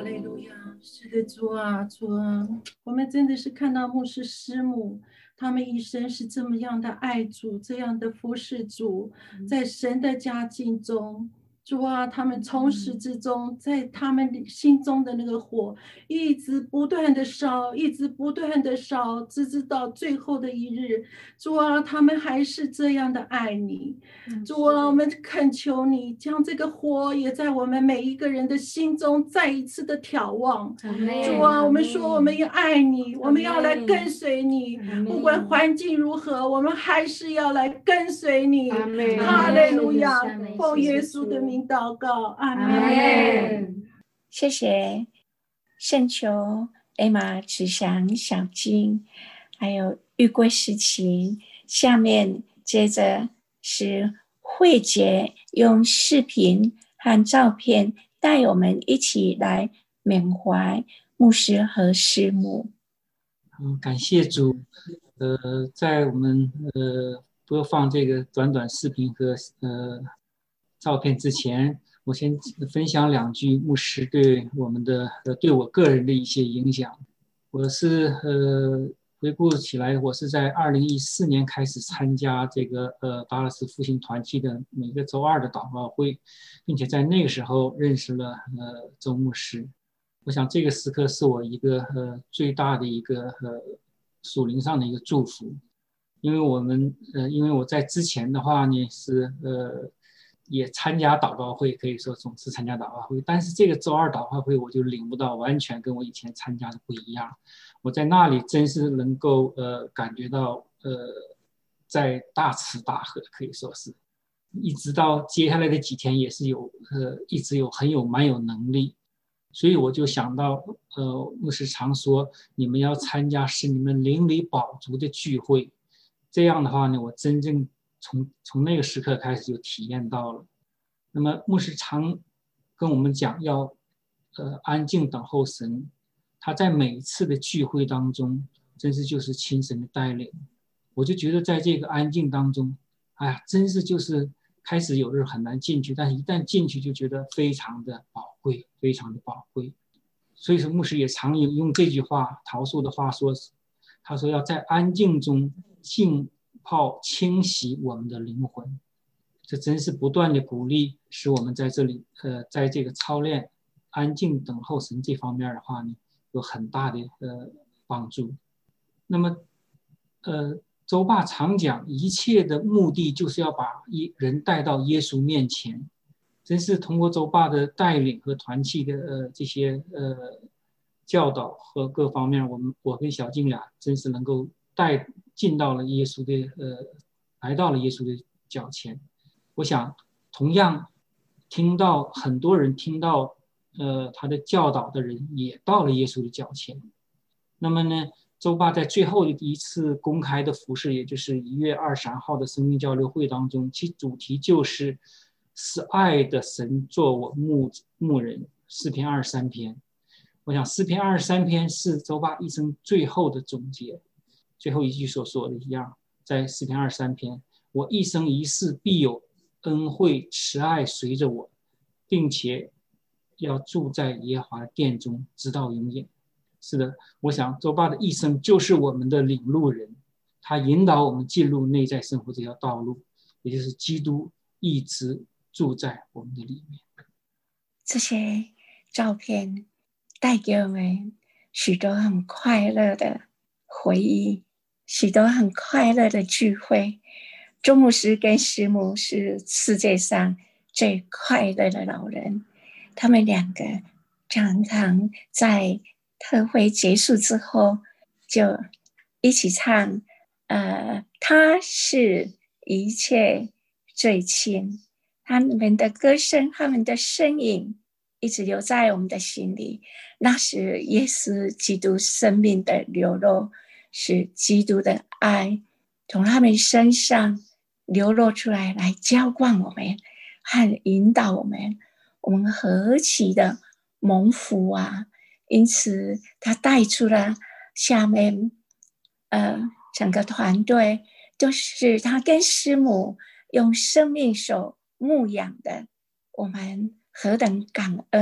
利路亚，是的，主啊，主啊，我们真的是看到牧师师母，他们一生是这么样的爱主，这样的服侍主，在神的家境中。主啊，他们从始至终，在他们心中的那个火，一直不断的烧，一直不断的烧，直至到最后的一日。主啊，他们还是这样的爱你。主啊，我们恳求你，将这个火也在我们每一个人的心中再一次的眺望。主啊，我们说我们要爱你，我们要来跟随你，不管环境如何，我们还是要来跟随你。哈利路亚，奉耶稣的名祷告，阿门。 谢谢圣求艾玛慈祥小金，还有玉桂诗琴。下面接着是慧姐用视频和照片带我们一起来缅怀牧师和师母。 嗯，感谢主。呃，在我们呃播放这个短短视频和呃照片之前，我先分享两句牧师对我们的呃对我个人的一些影响。我是呃回顾起来，我是在二零一四年开始参加这个呃达拉斯复兴团契的每个周二的祷告会，并且在那个时候认识了呃周牧师。我想这个时刻是我一个呃最大的一个呃属灵上的一个祝福，因为我们呃因为我在之前的话呢是呃也参加祷告会，可以说总是参加祷告会，但是这个周二祷告会我就领悟到完全跟我以前参加的不一样。我在那里真是能够呃感觉到呃在大吃大喝，可以说是一直到接下来的几天也是有呃一直有很有蛮有能力。所以我就想到，呃，牧师常说，你们要参加使你们灵里饱足的聚会。这样的话呢，我真正从从那个时刻开始就体验到了。那么牧师常跟我们讲要，呃，安静等候神。他在每一次的聚会当中，真是就是亲神的带领。我就觉得在这个安静当中，哎呀，真是就是开始有日很难进去，但是一旦进去就觉得非常的宝贵，非常的宝贵。所以说牧师也常用用这句话，陶素的话说，他说要在安静中浸泡清洗我们的灵魂。这真是不断的鼓励，使我们在这里呃，在这个操练安静等候神这方面的话呢，有很大的呃帮助。那么呃周爸常讲，一切的目的就是要把人带到耶稣面前。真是通过周爸的带领和团契的呃这些呃教导和各方面，我们我跟小静俩真是能够带进到了耶稣的呃来到了耶稣的脚前。我想同样听到很多人听到呃他的教导的人也到了耶稣的脚前。那么呢，周爸在最后一次公开的服事，也就是一月二十三号的生命交流会当中，其主题就是是爱的神做我牧牧人，诗篇二十三篇。我想诗篇二十三篇是周爸一生最后的总结，最后一句所说的一样，在诗篇二十三篇，我一生一世必有恩惠慈爱随着我，并且要住在耶和华殿中直到永远。是的，我想周爸的一生就是我们的领路人，他引导我们进入内在生活这条道路，也就是基督一直住在我们的里面。 这些照片带给我们许多很快乐的回忆，许多很快乐的聚会。周牧师跟师母是世界上最快乐的老人，他们两个常常在特会结束之后就一起唱呃，他是一切最亲。他们的歌声，他们的身影一直留在我们的心里。那是耶稣基督生命的流露，是基督的爱从他们身上流露出来，来浇灌我们和引导我们。我们何其的蒙福啊！因此他带出了下面呃整个团队都是他跟师母用生命手牧养的，我们何等感恩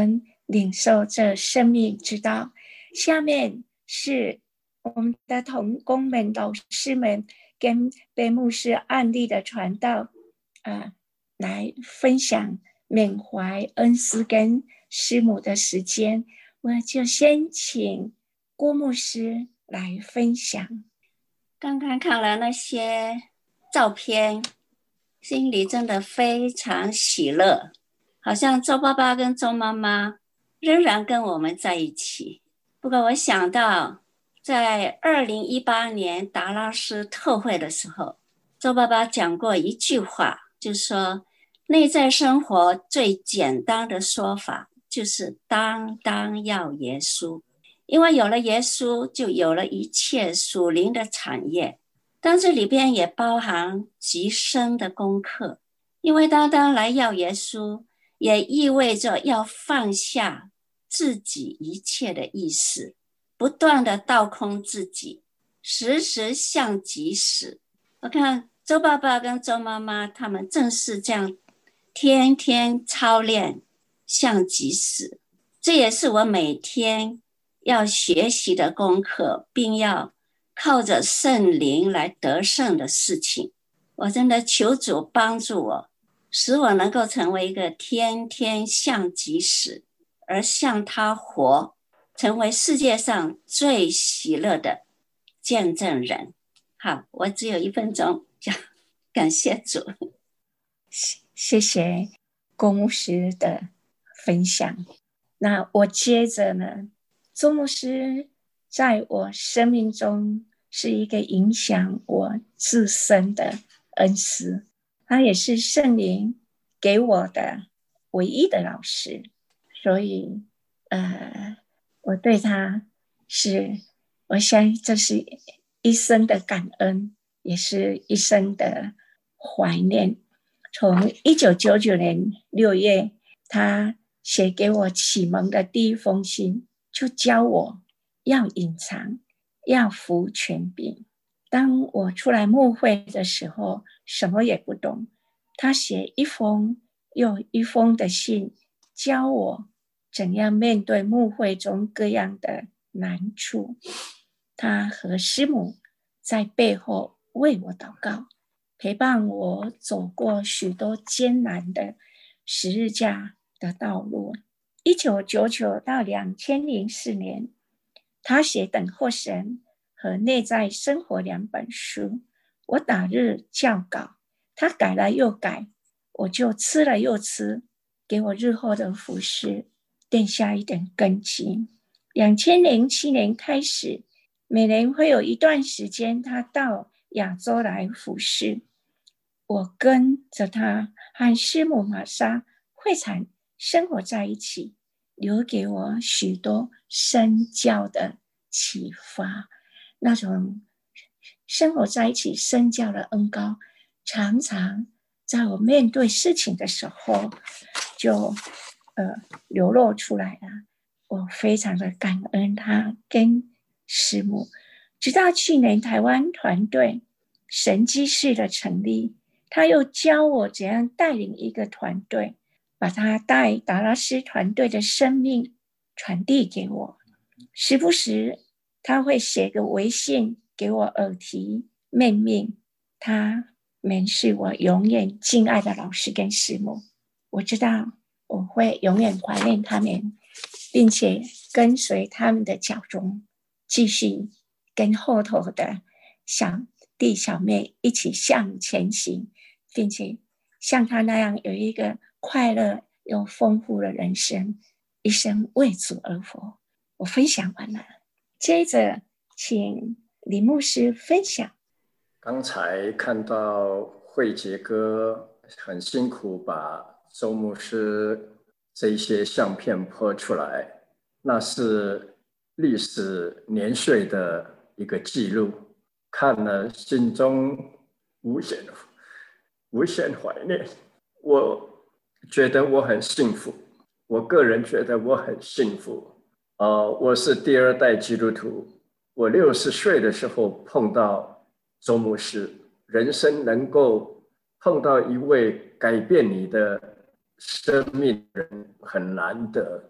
领受这生命之道。下面是我们的同工们、老师们跟贝牧师案例的传道，呃，来分享缅怀恩师跟师母的时间。我就先请郭牧师来分享。 刚刚看了那些照片，心里真的非常喜乐，好像周爸爸跟周妈妈仍然跟我们在一起。不过我想到在二零一八年达拉斯特会的时候，周爸爸讲过一句话，就是说内在生活最简单的说法就是单单要耶稣，因为有了耶稣就有了一切属灵的产业，但这里边也包含极深的功课，因为单单来要耶稣也意味着要放下自己一切的意识，不断的倒空自己，时时向己死。我看周爸爸跟周妈妈他们正是这样天天操练向己死，这也是我每天要学习的功课，并要靠着圣灵来得胜的事情。我真的求主帮助我，使我能够成为一个天天向己死而向他活，成为世界上最喜乐的见证人。好，我只有一分钟，感谢主。 谢谢郭牧师的分享。那我接着呢，周牧师在我生命中是一个影响我自身的恩师，他也是圣灵给我的唯一的老师，所以呃，我对他是，我相信这是一生的感恩，也是一生的怀念。从一九九九年六月，他写给我启蒙的第一封信，就教我要隐藏，要服权柄。当我出来牧会的时候，什么也不懂，他写一封又一封的信，教我怎样面对牧会中各样的难处。他和师母在背后为我祷告，陪伴我走过许多艰难的十字架的道路。一九九九到两千零四年，他写《等候神》和《内在生活》两本书，我打日校稿，他改了又改，我就吃了又吃，给我日后的服事奠下一点根基。两千零七年开始，每年会有一段时间他到亚洲来服事，我跟着他和师母玛莎会场生活在一起，留给我许多身教的启发。那种生活在一起身教的恩膏，常常在我面对事情的时候就呃流露出来了。我非常的感恩他跟师母。直到去年台湾团队神迹式的成立，他又教我怎样带领一个团队，把他带达拉斯团队的生命传递给我。时不时他会写个微信给我耳提面命，他们是我永远敬爱的老师跟师母。我知道我会永远怀念他们，并且跟随他们的脚踪，继续跟后头的小弟小妹一起向前行，并且像他那样有一个快乐又丰富的人生，一生为主而活。我分享完了，接着请李牧师分享。 刚才看到慧杰哥很辛苦把周牧师这些相片拍出来，那是历史年岁的一个记录，看了心中无限无限怀念。我觉得我很幸福，我个人觉得我很幸福。呃，我是第二代基督徒，我六十岁的时候碰到周牧师，人生能够碰到一位改变你的生命的人很难得。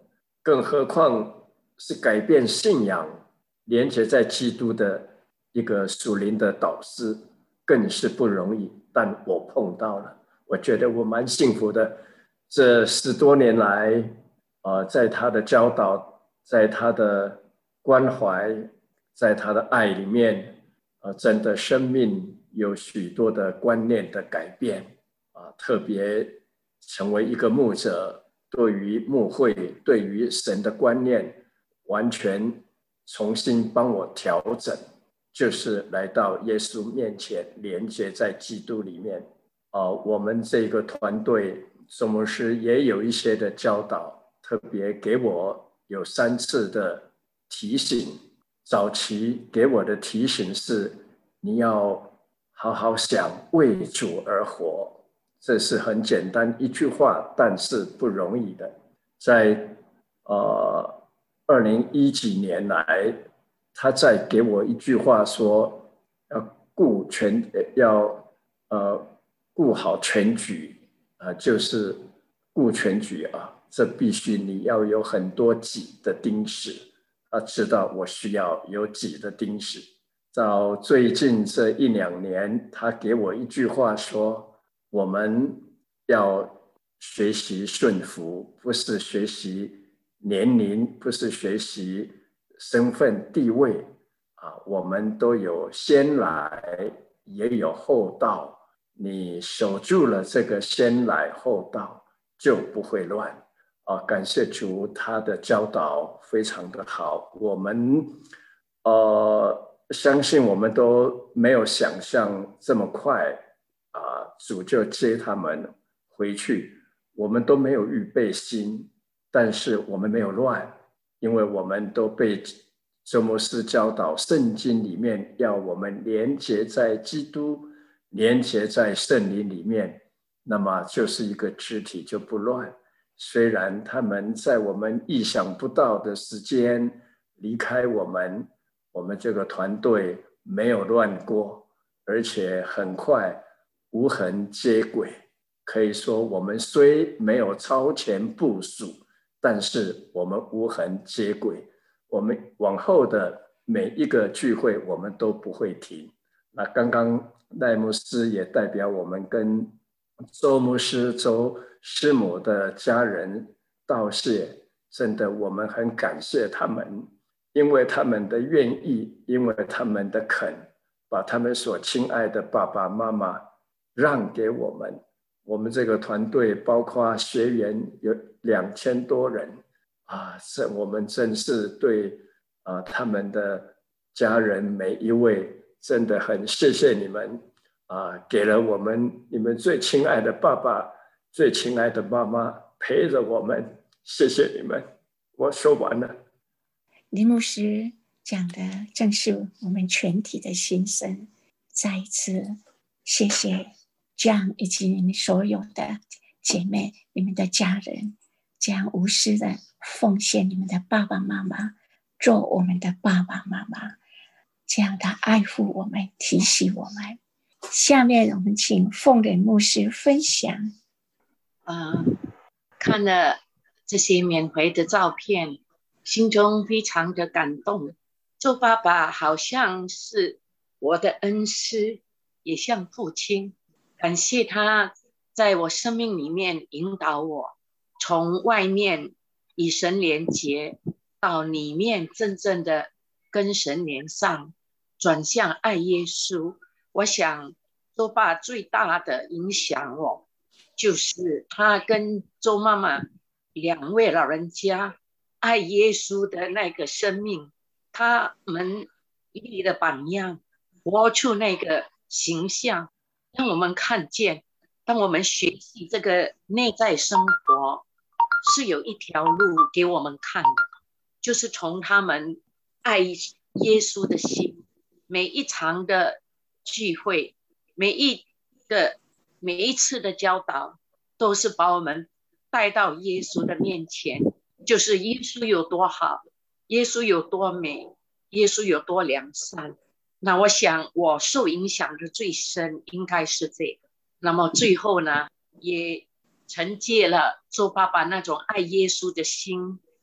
更何况是改变信仰连接在基督的一个属灵的导师，更是不容易，但我碰到了，我觉得我蛮幸福的。这十多年来，呃，在他的教导，在他的关怀，在他的爱里面，呃，真的生命有许多的观念的改变啊、呃，特别成为一个牧者，对于牧会，对于神的观念，完全重新帮我调整，就是来到耶稣面前，连接在基督里面。呃，我们这个团队周牧师也有一些的教导，特别给我有三次的提醒。早期给我的提醒是，你要好好想为主而活，这是很简单一句话，但是不容易的。在呃二零一几年来，他再给我一句话说，要顾全要呃顾好全局啊、呃，就是顾全局啊，这必须你要有很多己的钉死。他知道我需要有己的钉死。到最近这一两年，他给我一句话说，我们要学习顺服，不是学习年龄，不是学习身份地位啊，我们都有先来也有后到，你守住了这个先来后到，就不会乱啊。感谢主，他的教导非常的好，我们呃相信我们都没有想象这么快啊，主就接他们回去，我们都没有预备心，但是我们没有乱，因为我们都被周牧师教导，圣经里面要我们连结在基督，连结在圣灵里面，那么就是一个肢体，就不乱。虽然他们在我们意想不到的时间离开我们，我们这个团队没有乱过，而且很快无痕接轨。可以说我们虽没有超前部署，但是我们无痕接轨，我们往后的每一个聚会我们都不会停。那刚刚赖牧师也代表我们跟周牧师、周师母的家人道谢，真的我们很感谢他们，因为他们的愿意，因为他们的肯，把他们所亲爱的爸爸妈妈让给我们。我们这个团队包括学员有两千多人啊，这我们真是对啊他们的家人每一位真的很谢谢你们啊，给了我们你们最亲爱的爸爸、最亲爱的妈妈陪着我们，谢谢你们。我说完了。 林牧师讲的正是我们全体的心声，再一次谢谢这样以及你们所有的姐妹，你们的家人，这样无私的奉献你们的爸爸妈妈，做我们的爸爸妈妈，这样的爱护我们，提醒我们。下面我们请凤仁牧师分享。 呃，看了这些缅怀的照片，心中非常的感动。周爸爸好像是我的恩师，也像父亲。感谢他在我生命里面引导我，从外面与神连结，到里面真正的跟神连上，转向爱耶稣。我想周爸最大的影响我，就是他跟周妈妈两位老人家爱耶稣的那个生命，他们立的榜样，活出那个形象，让我们看见，当我们学习这个内在生活，是有一条路给我们看的，就是从他们爱耶稣的心，每一场的聚会，每一个每一次的教导，都是把我们带到耶稣的面前，就是耶稣有多好，耶稣有多美，耶稣有多良善。那我想我受影响的最深应该是这个。那么最后呢，也承接了周爸爸那种爱耶稣的心，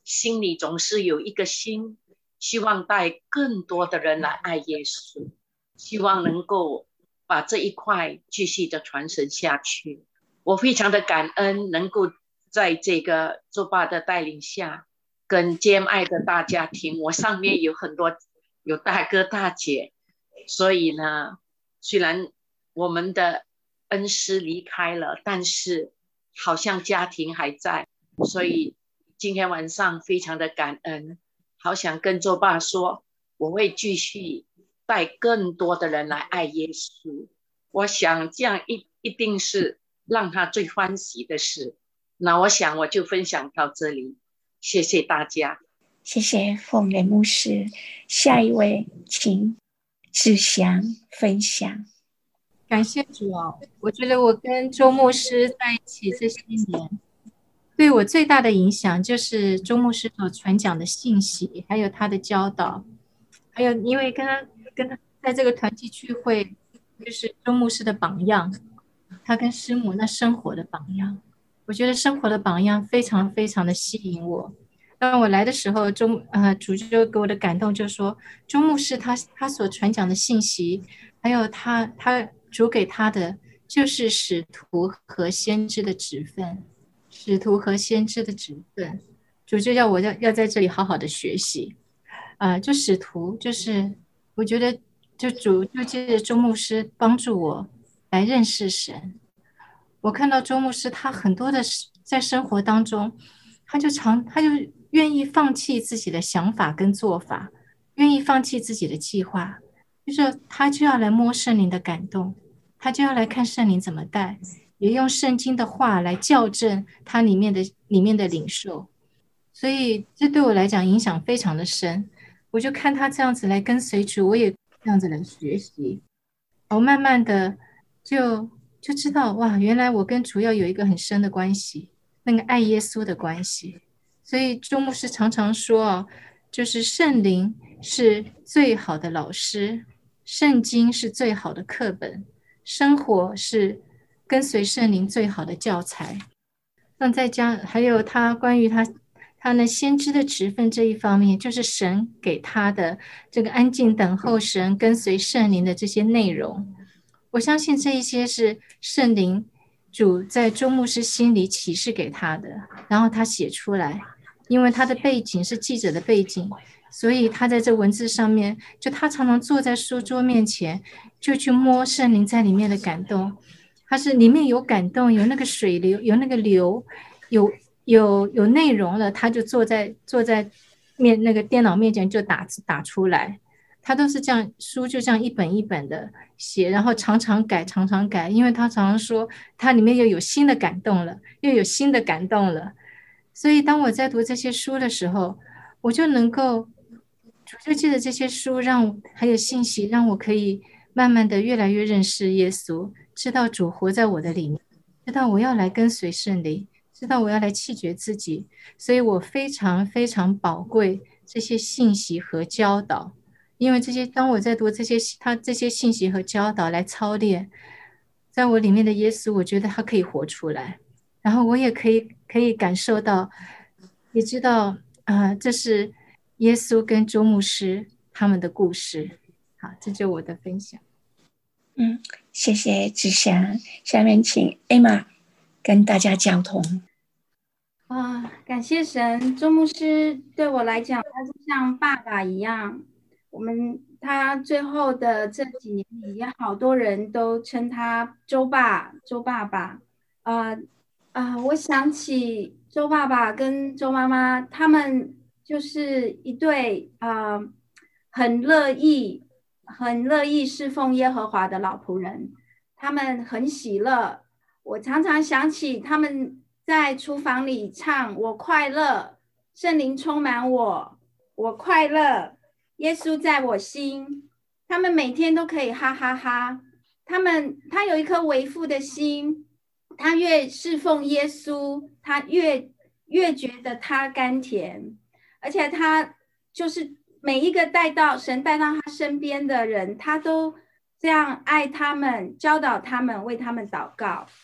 心里总是有一个心，希望带更多的人来爱耶稣，希望能够把这一块继续的传承下去。我非常的感恩能够在这个周爸的带领下跟 J M I 的大家庭，我上面有很多有大哥大姐，所以呢虽然我们的恩师离开了，但是好像家庭还在，所以今天晚上非常的感恩，好想跟周爸说，我会继续带更多的人来爱耶稣，我想这样一一定是让他最欢喜的事。那我想我就分享到这里，谢谢大家。 谢谢凤莲牧师。下一位请志祥分享。 感谢主哦，我觉得我跟周牧师在一起这些年，对我最大的影响就是周牧师所传讲的信息，还有他的教导，还有因为跟他跟他在这个团契聚会，就是周牧师的榜样，他跟师母那生活的榜样，我觉得生活的榜样非常非常的吸引我。当我来的时候，周呃主就给我的感动就是说，周牧师他他所传讲的信息，还有他他主给他的就是使徒和先知的职分，使徒和先知的职分，主就要我要要在这里好好的学习，啊、呃，就使徒就是我觉得就主就借着周牧师帮助我来认识神。我看到周牧师他很多的在生活当中，他就常他就愿意放弃自己的想法跟做法，愿意放弃自己的计划，就是他就要来摸圣灵的感动，他就要来看圣灵怎么带，也用圣经的话来校正他里面的里面的领受。所以这对我来讲影响非常的深，我就看他这样子来跟随主，我也这样子来学习，我慢慢的就就知道，哇，原来我跟主要有一个很深的关系，那个爱耶稣的关系。所以周牧师常常说啊，就是圣灵是最好的老师，圣经是最好的课本，生活是跟随圣灵最好的教材。那再加还有他关于他他呢先知的职分这一方面，就是神给他的这个安静等候神跟随圣灵的这些内容，我相信这一些是圣灵主在周牧师心里启示给他的，然后他写出来。因为他的背景是记者的背景，所以他在这文字上面，就他常常坐在书桌面前，就去摸圣灵在里面的感动。他是里面有感动，有那个水流，有那个流，有有有内容了，他就坐在坐在面那个电脑面前就打打出来。他都是这样，书就这样一本一本的写，然后常常改，常常改，因为他常常说，他里面又有新的感动了，又有新的感动了。所以当我在读这些书的时候，我就能够主就借着这些书让还有信息，让我可以慢慢的越来越认识耶稣，知道主活在我的里面，知道我要来跟随圣灵，知道我要来弃绝自己。所以我非常非常宝贵这些信息和教导，因为这些当我在读这些他这些信息和教导来操练，在我里面的耶稣，我觉得他可以活出来，然后我也可以可以感受到，也知道啊、呃，这是耶稣跟周牧师他们的故事。好，这就是我的分享。 嗯，谢谢志祥。下面请 Emma 跟大家交通。 啊，感谢神，周牧师对我来讲，他就像爸爸一样。我们他最后的这几年里，也好多人都称他周爸、周爸爸。啊、呃、啊、呃，我想起周爸爸跟周妈妈，他们就是一对啊、呃，很乐意、很乐意侍奉耶和华的老仆人。他们很喜乐，我常常想起他们在厨房里唱：“我快乐，圣灵充满我，我快乐。”耶稣在我心，他们每天都可以哈哈哈。他们他有一颗为父的心，他越侍奉耶稣，他越越觉得他甘甜，而且他就是每一个带到神带到他身边的人，他都这样爱他们，教导他们，为他们祷告。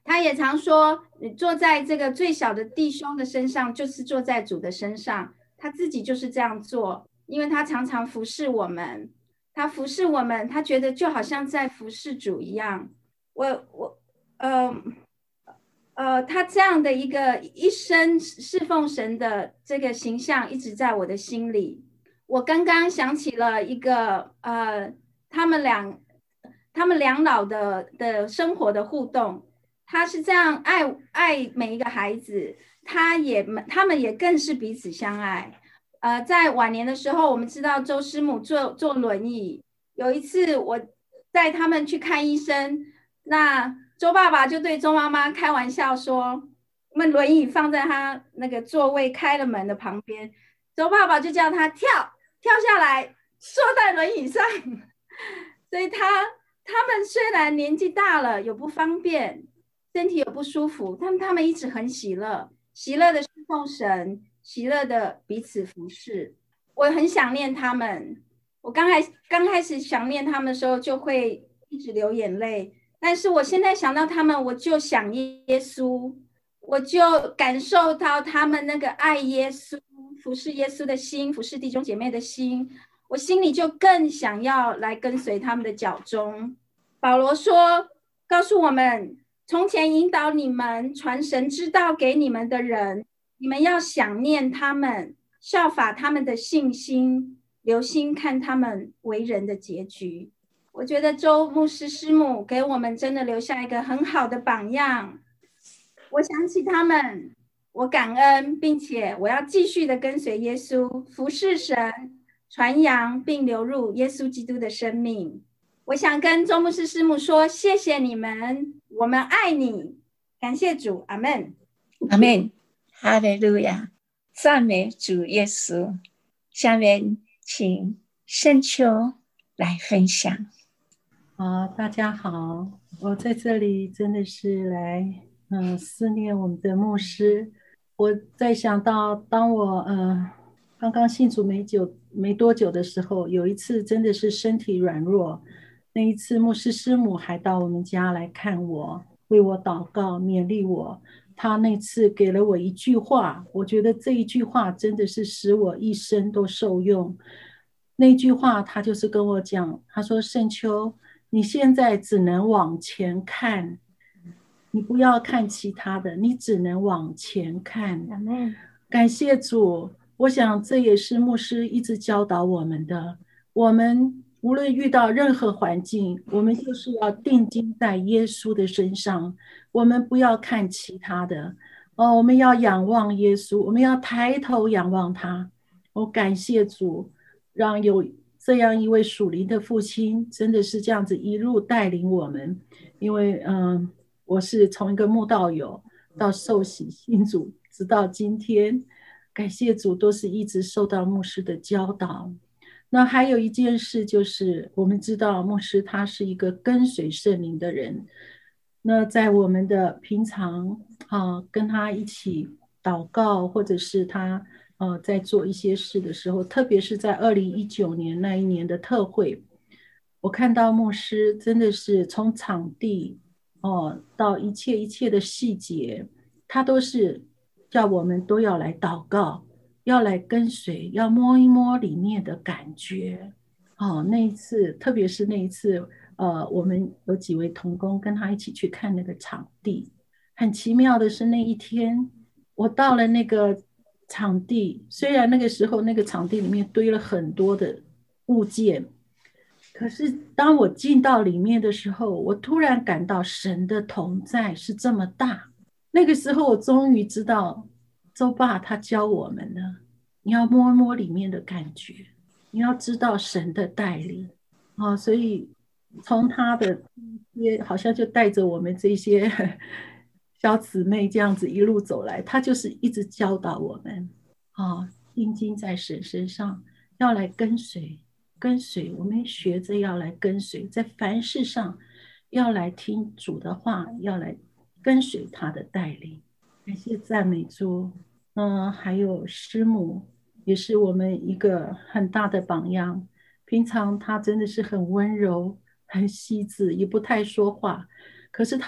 他也常说，你坐在这个最小的弟兄的身上，就是坐在主的身上。他自己就是这样做，因为他常常服侍我们，他服侍我们，他觉得就好像在服侍主一样。我我呃呃，他这样的一个一生侍奉神的这个形象，一直在我的心里。我刚刚想起了一个呃，他们两他们两老的的生活的互动。他是这样爱爱每一个孩子，他也他们也更是彼此相爱。呃，在晚年的时候，我们知道周师母坐坐轮椅，有一次我带他们去看医生，那周爸爸就对周妈妈开玩笑说，我们轮椅放在他那个座位开了门的旁边，周爸爸就叫他跳跳下来，坐在轮椅上。所以他他们虽然年纪大了，有不方便，身体有不舒服，但他们一直很喜乐，喜乐的侍奉神，喜乐的彼此服侍。我很想念他们，我刚开刚开始想念他们的时候，就会一直流眼泪。但是我现在想到他们，我就想耶稣，我就感受到他们那个爱耶稣、服侍耶稣的心，服侍弟兄姐妹的心，我心里就更想要来跟随他们的脚踪。保罗说，告诉我们，从前引导你们传神之道给你们的人，你们要想念他们，效法他们的信心，留心看他们为人的结局。我觉得周牧师师母给我们真的留下一个很好的榜样。我想起他们，我感恩，并且我要继续的跟随耶稣，服侍神，传扬并流入耶稣基督的生命。我想跟周牧师师母说，谢谢你们，我们爱你，感谢主，阿们， 阿们，哈利路亚，赞美主耶稣。下面请深秋来分享。 好，大家好，我在这里真的是来嗯思念我们的牧师。我在想到当我呃刚刚信主没久没多久的时候，有一次真的是身体软弱，那一次牧师师母还到我们家来看我，为我祷告勉励我。他那次给了我一句话，我觉得这一句话真的是使我一生都受用。那句话他就是跟我讲，他说，圣秋，你现在只能往前看，你不要看其他的，你只能往前看。感谢主，我想这也是牧师一直教导我们的。我们无论遇到任何环境，我们就是要定睛在耶稣的身上，我们不要看其他的。哦，我们要仰望耶稣，我们要抬头仰望他。我感谢主，让有这样一位属灵的父亲，真的是这样子一路带领我们。因为嗯，我是从一个慕道友到受洗信主，直到今天，感谢主都是一直受到牧师的教导。那还有一件事就是，我们知道牧师他是一个跟随圣灵的人。那在我们的平常啊，跟他一起祷告，或者是他呃在做一些事的时候，特别是在二零一九年那一年的特会，我看到牧师真的是从场地哦到一切一切的细节，他都是叫我们都要来祷告，要来跟随，要摸一摸里面的感觉。哦，那一次，特别是那一次，呃，我们有几位同工跟他一起去看那个场地。很奇妙的是，那一天我到了那个场地，虽然那个时候那个场地里面堆了很多的物件，可是当我进到里面的时候，我突然感到神的同在是这么大。那个时候我终于知道周爸他教我们了，你要摸一摸里面的感觉，你要知道神的带领。哦，所以从他的也好像就带着我们这些小姊妹这样子一路走来，他就是一直教导我们哦，定睛在神身上，要来跟随跟随，我们学着要来跟随，在凡事上要来听主的话，要来跟随他的带领。感谢赞美主。嗯，还有师母也是我们一个很大的榜样。平常他真的是很温柔很细致，也不太说话，可是他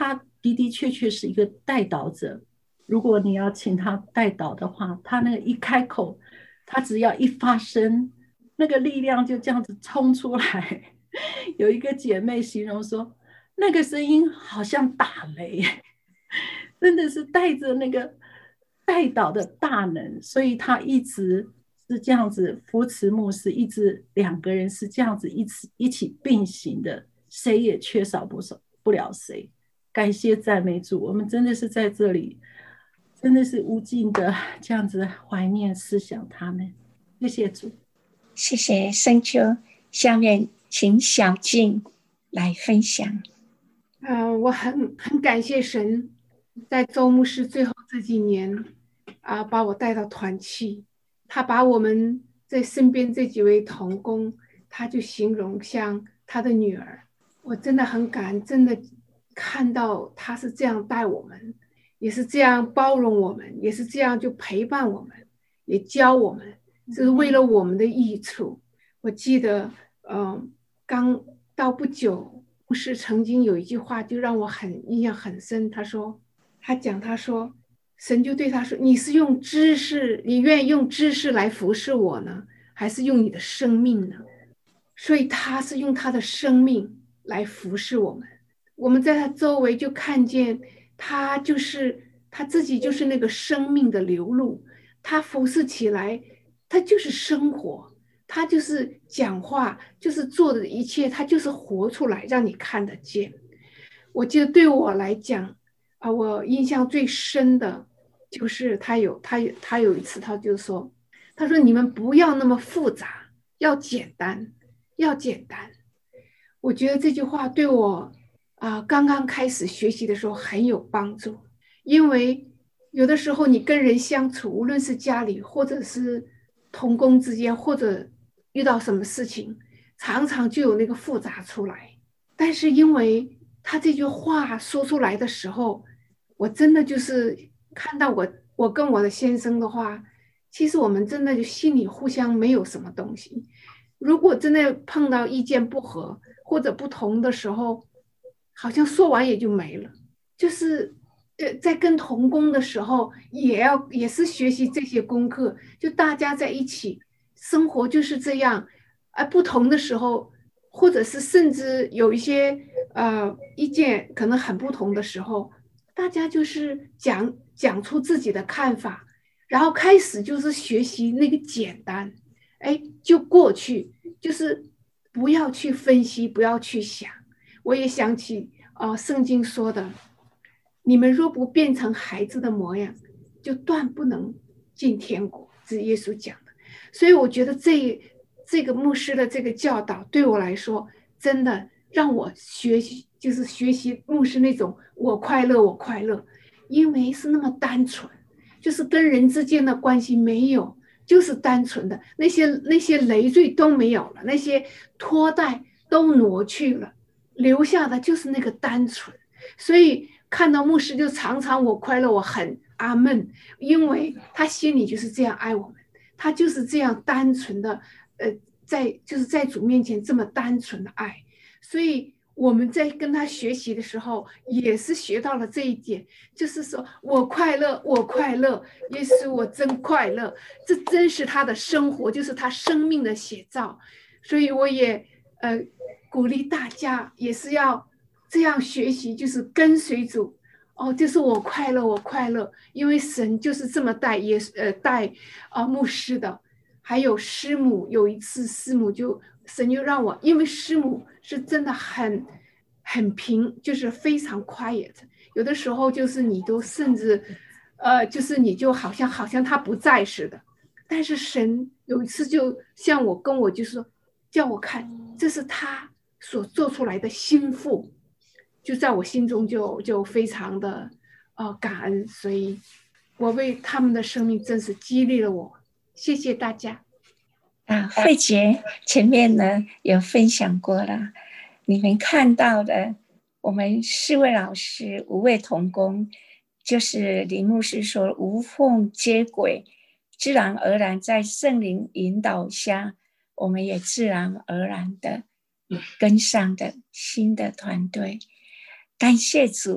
的的确确是一个带导者。如果你要请他带导的话，他那个一开口，他只要一发声，那个力量就这样子冲出来。有一个姐妹形容说，那个声音好像打雷，真的是带着那个带导的大能，所以他一直是这样子扶持牧师，一直两个人是这样子一起一起并行的，谁也缺少不少不了谁。感谢赞美主，我们真的是在这里真的是无尽的这样子怀念思想他们。谢谢主。 谢谢深秋。下面请小静来分享。 呃，我很很感谢神，在周牧师最后这几年啊、把我带到团契，他把我们在身边这几位同工，他就形容像他的女儿。我真的很感恩，真的看到他是这样带我们，也是这样包容我们，也是这样就陪伴我们，也教我们，这是为了我们的益处。我记得嗯，刚到不久，牧师曾经有一句话就让我很印象很深。他说，他讲他说，神就对他说，你是用知识，你愿意用知识来服侍我呢，还是用你的生命呢？所以他是用他的生命来服侍我们。我们在他周围就看见他就是他自己就是那个生命的流露，他服侍起来，他就是生活。他就是讲话，就是做的一切，他就是活出来，让你看得见。我记得对我来讲啊，我印象最深的就是他有他有他有一次，他就说，他说你们不要那么复杂，要简单，要简单。我觉得这句话对我啊刚刚开始学习的时候很有帮助，因为有的时候你跟人相处，无论是家里或者是同工之间，或者遇到什么事情，常常就有那个复杂出来。但是因为他这句话说出来的时候，我真的就是看到我我跟我的先生的话，其实我们真的就心里互相没有什么东西。如果真的碰到意见不合或者不同的时候，好像说完也就没了。就是呃，在跟同工的时候，也要也是学习这些功课，就大家在一起生活就是这样。而不同的时候，或者是甚至有一些呃意见可能很不同的时候，大家就是讲讲出自己的看法，然后开始就是学习那个简单，哎，就过去，就是不要去分析，不要去想。我也想起呃圣经说的，你们若不变成孩子的模样，就断不能进天国，这是耶稣讲的。所以我觉得这这个牧师的这个教导对我来说，真的让我学习，就是学习牧师那种我快乐我快乐，因为是那么单纯，就是跟人之间的关系没有，就是单纯的那些那些累赘都没有了，那些拖带都挪去了，留下的就是那个单纯。所以看到牧师就常常我快乐，我很阿们，因为他心里就是这样爱我们，他就是这样单纯的呃，在就是在主面前这么单纯的爱。所以我们在跟他学习的时候也是学到了这一点，就是说我快乐我快乐，耶稣我真快乐，这真是他的生活，就是他生命的写照。所以我也呃鼓励大家也是要这样学习，就是跟随主哦，就是我快乐我快乐，因为神就是这么带也呃带啊、呃、牧师的。还有师母，有一次师母就神就让我，因为师母是真的很很平，就是非常 quiet， 有的时候就是你都甚至呃就是你就好像好像他不在似的。但是神有一次就像我跟我就是说叫我看，这是他所做出来的心腹，就在我心中就就非常的呃感恩，所以我为他们的生命真是激励了我。谢谢大家。 啊，慧姐前面呢有分享过了，你们看到的我们四位老师五位同工，就是林牧师说无缝接轨，自然而然在圣灵引导下，我们也自然而然的跟上的新的团队。感谢主，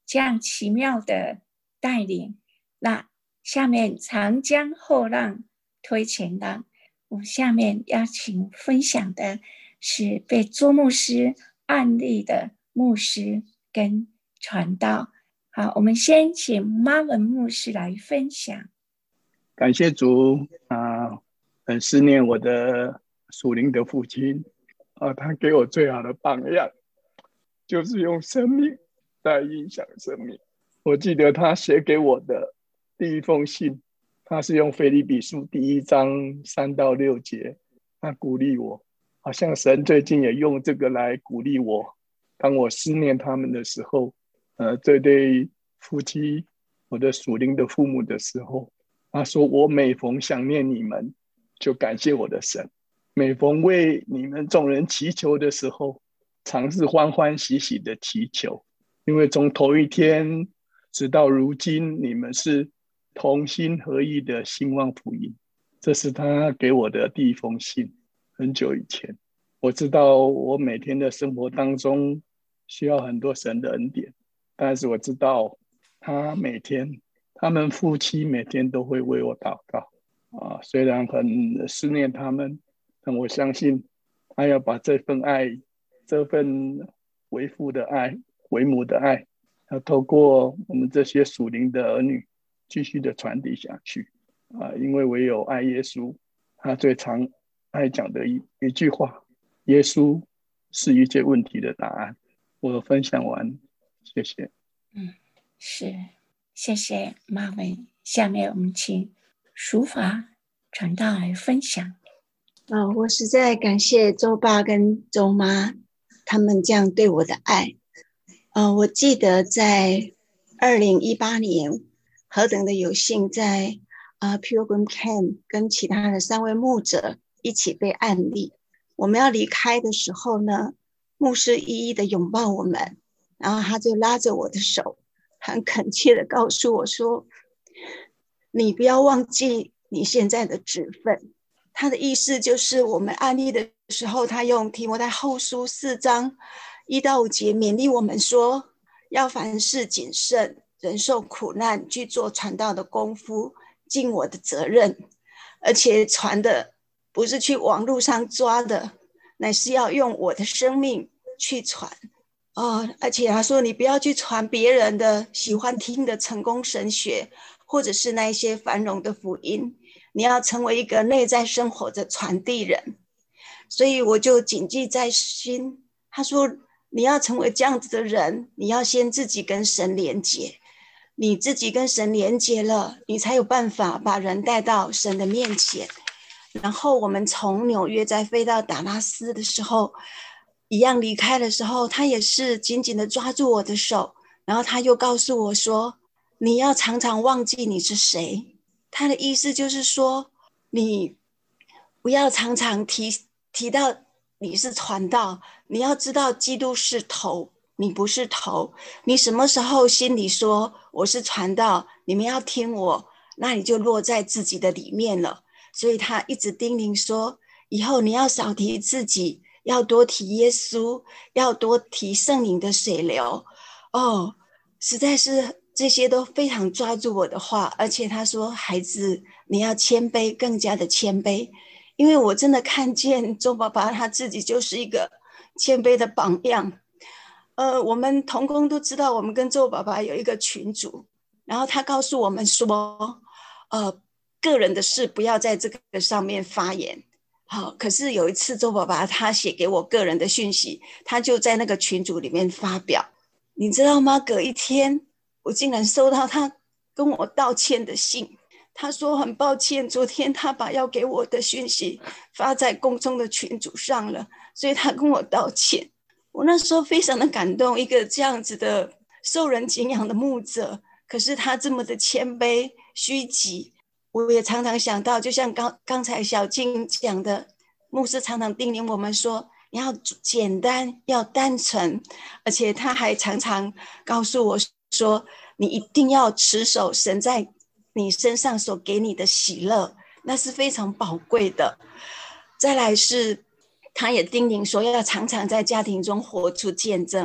这样奇妙的带领。那下面长江后浪推前浪，我下面邀请分享的是被周牧师案例的牧师跟传道。好，我们先请妈文牧师来分享。 感谢主啊，很思念我的属灵的父亲啊，他给我最好的榜样，就是用生命来影响生命。我记得他写给我的第一封信，他是用腓立比书第一章三到六节，他鼓励我，好像神最近也用这个来鼓励我。当我思念他们的时候，呃，这对夫妻，我的属灵的父母的时候，他说：“我每逢想念你们，就感谢我的神；每逢为你们众人祈求的时候，常是欢欢喜喜的祈求，因为从头一天直到如今，你们是同心合意的兴旺福音。”这是他给我的第一封信，很久以前。我知道我每天的生活当中需要很多神的恩典，但是我知道他每天，他们夫妻每天都会为我祷告啊。虽然很思念他们，但我相信他要把这份爱，这份为父的爱、为母的爱，要透过我们这些属灵的儿女继续的传递下去啊。因为唯有爱耶稣，他最常爱讲的一一句话：耶稣是一切问题的答案。我分享完，谢谢。 嗯，是，谢谢妈文。下面我们请淑法传道来分享。 哦，我实在感谢周爸跟周妈他们这样对我的爱。呃，我记得在二零一八年，何等的有幸在呃 Pilgrim Camp 跟其他的三位牧者一起被案例。我们要离开的时候呢，牧师一一的拥抱我们，然后他就拉着我的手，很恳切的告诉我说：“你不要忘记你现在的职分。”他的意思就是我们案例的时候，他用提摩太后书四章一到五节勉励我们说，要凡事谨慎，忍受苦难，去做传道的功夫，尽我的责任。而且传的不是去网络上抓的，乃是要用我的生命去传。哦，而且他说你不要去传别人的喜欢听的成功神学，或者是那一些繁荣的福音，你要成为一个内在生活的传递人。所以我就谨记在心，他说你要成为这样子的人，你要先自己跟神连结，你自己跟神连结了，你才有办法把人带到神的面前。然后我们从纽约再飞到达拉斯的时候，一样离开的时候，他也是紧紧的抓住我的手，然后他又告诉我说，你要常常忘记你是谁。他的意思就是说，你不要常常提提到你是传道，你要知道基督是头，你不是头。你什么时候心里说我是传道，你们要听我，那你就落在自己的里面了。所以他一直叮咛说，以后你要少提自己，要多提耶稣，要多提圣灵的水流。哦，实在是这些都非常抓住我的话。而且他说，孩子你要谦卑，更加的谦卑。因为我真的看见周爸爸他自己就是一个谦卑的榜样。呃，我们同工都知道，我们跟周爸爸有一个群组，然后他告诉我们说，呃个人的事不要在这个上面发言。好，可是有一次周爸爸他写给我个人的讯息，他就在那个群组里面发表，你知道吗？隔一天我竟然收到他跟我道歉的信。他说很抱歉，昨天他把要给我的讯息发在公众的群组上了，所以他跟我道歉。我那时候非常的感动，一个这样子的受人敬仰的牧者，可是他这么的谦卑虚己。我也常常想到，就像刚刚才小静讲的，牧师常常叮咛我们说，你要简单，要单纯。而且他还常常告诉我说，你一定要持守神在你身上所给你的喜乐，那是非常宝贵的。再来是他也叮咛说，要常常在家庭中活出见证。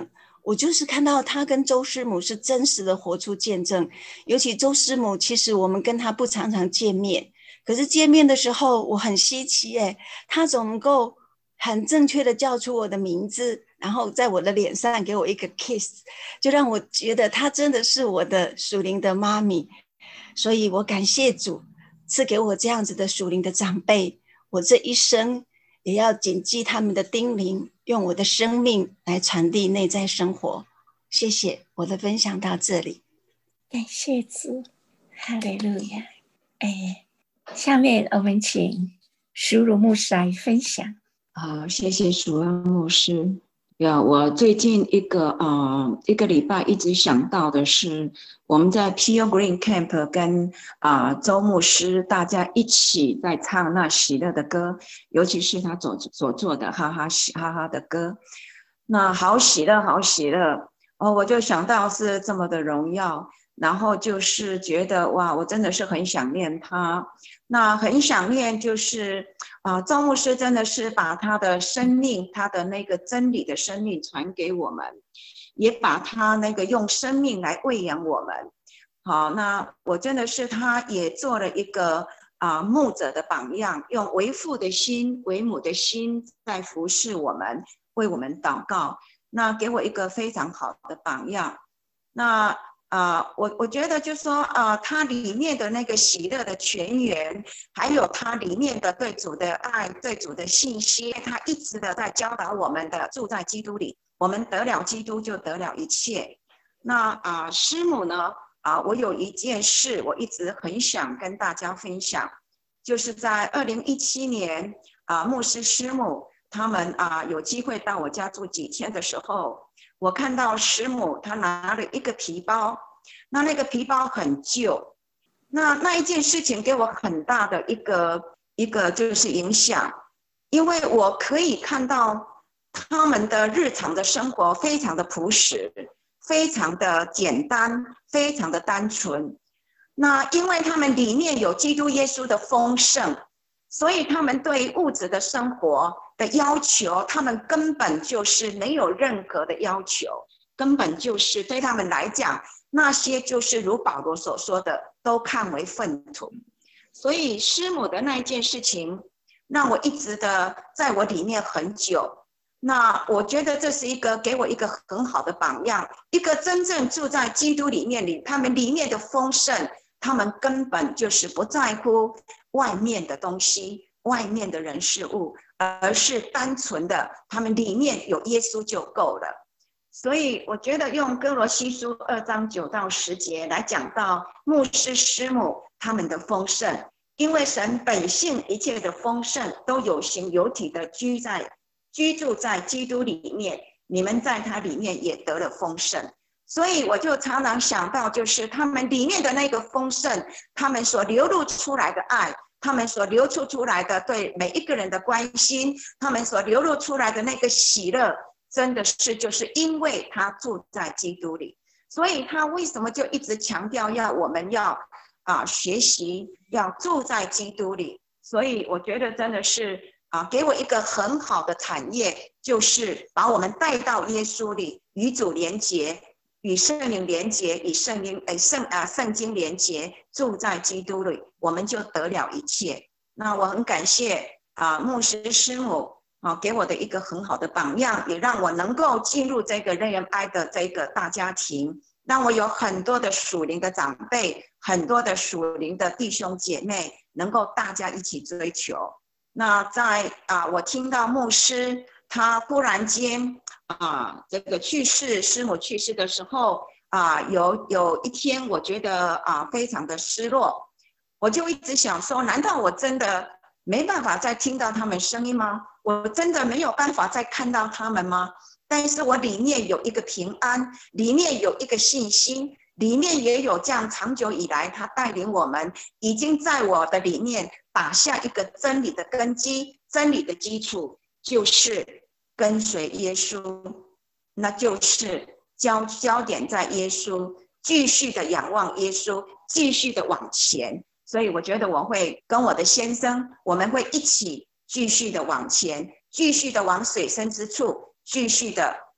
我就是看到他跟周师母是真实的活出见证。尤其周师母，其实我们跟他不常常见面，可是见面的时候我很稀奇耶，他总能够很正确的叫出我的名字，然后在我的脸上给我一个 kiss， 就让我觉得他真的是我的属灵的妈咪。所以我感谢主赐给我这样子的属灵的长辈，我这一生也要谨记他们的叮咛，用我的生命来传递内在生活。谢谢，我的分享到这里。 感谢主，哈利路亚。哎，下面我们请淑如牧师来分享。 好，谢谢淑恩牧师。呀，我最近一个呃一个礼拜一直想到的是，我们在 Pilgrim Camp 跟啊、呃、周牧师大家一起在唱那喜乐的歌，尤其是他所所做的哈哈哈哈的歌，那好喜乐好喜乐哦，我就想到是这么的荣耀，然后就是觉得哇，我真的是很想念他。那很想念就是啊、呃，周牧师真的是把他的生命，他的那个真理的生命传给我们，也把他那个用生命来喂养我们。好，那我真的是他也做了一个啊、呃、牧者的榜样，用为父的心、为母的心在服侍我们，为我们祷告，那给我一个非常好的榜样。那啊、呃，我我觉得就是说啊、呃，它里面的那个喜乐的泉源，还有它里面的对主的爱、对主的信息，它一直的在教导我们的，住在基督里，我们得了基督就得了一切。那啊、呃，师母呢啊、呃，我有一件事我一直很想跟大家分享，就是在二零一七年啊、呃，牧师师母他们啊、呃、有机会到我家住几天的时候。我看到师母她拿了一个皮包，那那个皮包很旧，那那一件事情给我很大的一个一个就是影响，因为我可以看到他们的日常的生活非常的朴实，非常的简单，非常的单纯。那因为他们里面有基督耶稣的丰盛，所以他们对物质的生活的要求，他们根本就是没有任何的要求，根本就是对他们来讲，那些就是如保罗所说的，都看为粪土。所以师母的那一件事情，让我一直的在我里面很久。那我觉得这是一个给我一个很好的榜样，一个真正住在基督里面里，他们里面的丰盛，他们根本就是不在乎外面的东西，外面的人事物，而是单纯的他们里面有耶稣就够了。所以我觉得用哥罗西书二章九到十节来讲到牧师师母他们的丰盛，因为神本性一切的丰盛都有形有体的居在居住在基督里面，你们在他里面也得了丰盛。所以我就常常想到，就是他们里面的那个丰盛，他们所流露出来的爱，他们所流出出来的对每一个人的关心，他们所流露出来的那个喜乐，真的是就是因为他住在基督里。所以他为什么就一直强调要我们要啊学习，要住在基督里。所以我觉得真的是啊，给我一个很好的产业，就是把我们带到耶稣里，与主连结，与圣灵连结，与圣灵呃圣啊圣经连结，住在基督里，我们就得了一切。那我很感谢啊牧师师母啊给我的一个很好的榜样，也让我能够进入这个 R M I 的这个大家庭，让我有很多的属灵的长辈，很多的属灵的弟兄姐妹，能够大家一起追求。那在啊我听到牧师他忽然间啊，这个去世，师母去世的时候啊，有有一天，我觉得啊，非常的失落。我就一直想说，难道我真的没办法再听到他们声音吗？我真的没有办法再看到他们吗？但是我里面有一个平安，里面有一个信心，里面也有这样长久以来他带领我们，已经在我的里面打下一个真理的根基，真理的基础就是跟随耶稣，那就是焦焦点在耶稣，继续的仰望耶稣，继续的往前。所以我觉得我会跟我的先生，我们会一起继续的往前，继续的往水深之处，继续的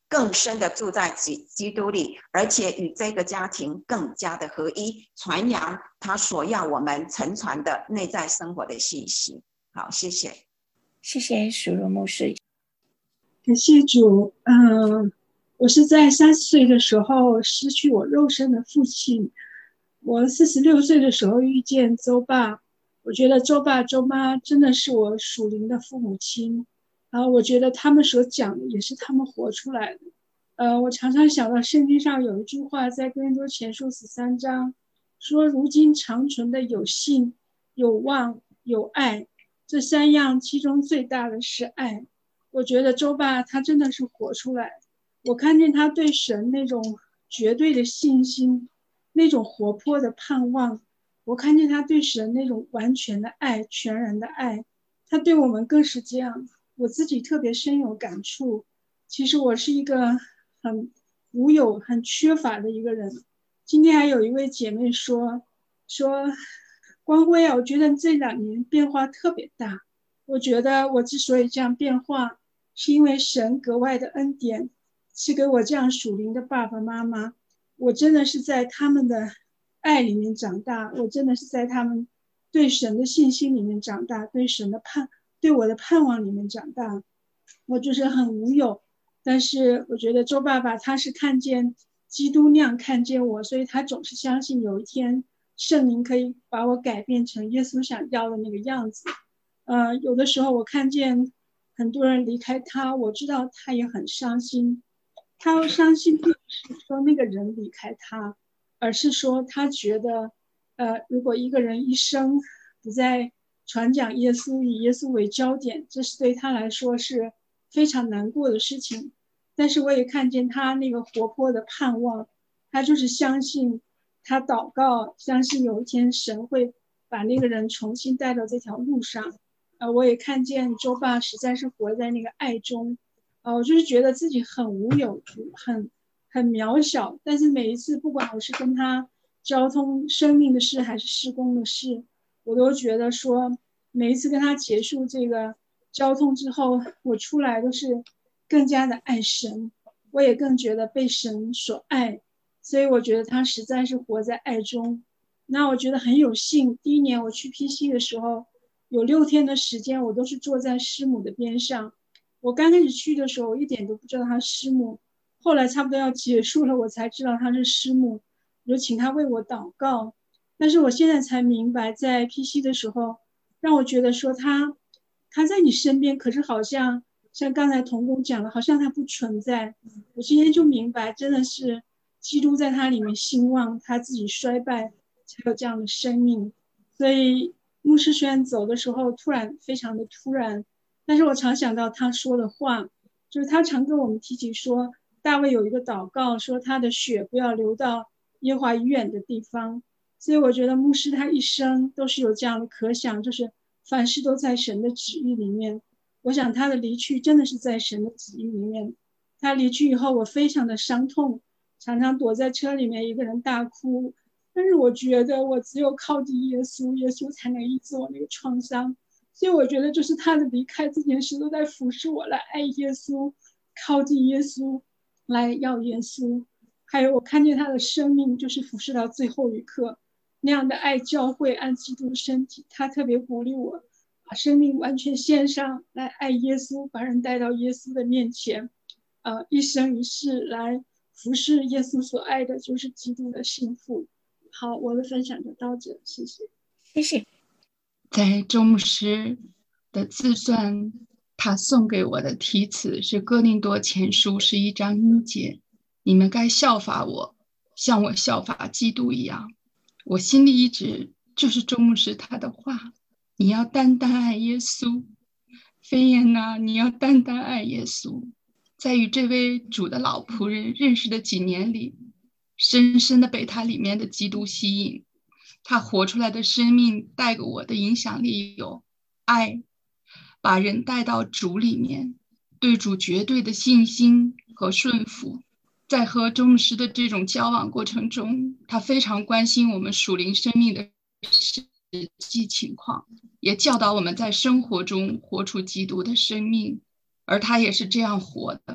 更深的住在基基督里，而且与这个家庭更加的合一，传扬他所要我们承传的内在生活的信息。好，谢谢。 谢谢淑如牧师。 感谢主。嗯，我是在三十岁的时候失去我肉身的父亲，我四十六岁的时候遇见周爸，我觉得周爸周妈真的是我属灵的父母亲，然后我觉得他们所讲的也是他们活出来的。呃，我常常想到圣经上有一句话，在哥林多前书十三章说，如今长存的有信、有望、有爱，这三样其中最大的是爱。我觉得周爸他真的是活出来，我看见他对神那种绝对的信心，那种活泼的盼望，我看见他对神那种完全的爱，全然的爱，他对我们更是这样。我自己特别深有感触，其实我是一个很无有很缺乏的一个人。今天还有一位姐妹说说光辉啊，我觉得这两年变化特别大。我觉得我之所以这样变化，是因为神格外的恩典赐给我这样属灵的爸爸妈妈。我真的是在他们的爱里面长大，我真的是在他们对神的信心里面长大，对神的盼对我的盼望里面长大。我就是很无有，但是我觉得周爸爸他是看见基督那样看见我，所以他总是相信有一天圣灵可以把我改变成耶稣想要的那个样子。呃，有的时候我看见很多人离开他，我知道他也很伤心。他伤心并不是说那个人离开他，而是说他觉得呃，如果一个人一生不再传讲耶稣，以耶稣为焦点，这是对他来说是非常难过的事情。但是我也看见他那个活泼的盼望，他就是相信，他祷告，相信有一天神会把那个人重新带到这条路上。呃，我也看见周爸实在是活在那个爱中。呃，我就是觉得自己很无有，很很渺小，但是每一次不管我是跟他交通生命的事还是事工的事，我都觉得说每一次跟他结束这个交通之后，我出来都是更加的爱神，我也更觉得被神所爱，所以我觉得他实在是活在爱中。那我觉得很有幸，第一年我去 P C 的时候，有六天的时间我都是坐在师母的边上。我刚开始去的时候，我一点都不知道他师母，后来差不多要结束了，我才知道他是师母，我就请他为我祷告。但是我现在才明白，在 P C 的时候，让我觉得说他他在你身边，可是好像像刚才同工讲的，好像他不存在。我今天就明白，真的是基督在他里面兴旺，他自己衰败，才有这样的生命。所以牧师虽然走的时候突然非常的突然，但是我常想到他说的话，就是他常跟我们提起说，大卫有一个祷告说他的血不要流到耶和华以远的地方。所以我觉得牧师他一生都是有这样的可想，就是凡事都在神的旨意里面。我想他的离去真的是在神的旨意里面。他离去以后，我非常的伤痛，常常躲在车里面一个人大哭。但是我觉得我只有靠近耶稣，耶稣才能医治我那个创伤。所以我觉得就是他的离开这件事都在服侍我来爱耶稣，靠近耶稣，来要耶稣。还有我看见他的生命就是服侍到最后一刻，那样的爱教会，按基督身体。他特别鼓励我把生命完全献上来爱耶稣，把人带到耶稣的面前，呃，一生一世来服侍耶稣所爱的就是基督的幸福。好，我的分享就到这，谢谢。 谢谢。 在周牧师的自传，他送给我的题词是哥林多前书十一章一节，你们该效法我，像我效法基督一样。我心里一直就是周牧师他的话，你要单单爱耶稣，飞燕啊，你要单单爱耶稣。在与这位主的老仆人认识的几年里，深深的被他里面的基督吸引。他活出来的生命带给我的影响力有爱，把人带到主里面，对主绝对的信心和顺服。在和周牧师的这种交往过程中，他非常关心我们属灵生命的实际情况，也教导我们在生活中活出基督的生命，而他也是这样活的。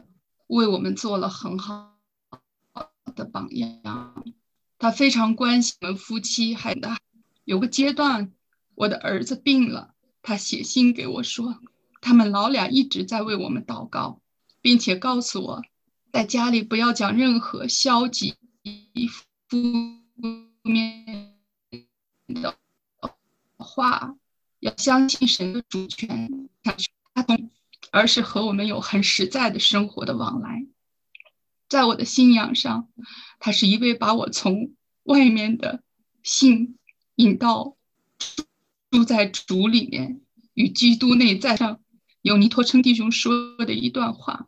为我们做了很好的榜样。他非常关心我们夫妻，还有个阶段，我的儿子病了，他写信给我说，他们老俩一直在为我们祷告，并且告诉我，在家里不要讲任何消极负面的话，要相信神的主权，而是和我们有很实在的生活的往来。在我的信仰上，他是一位把我从外面的信引到住在主里面，与基督内在上。有尼托称弟兄说的一段话，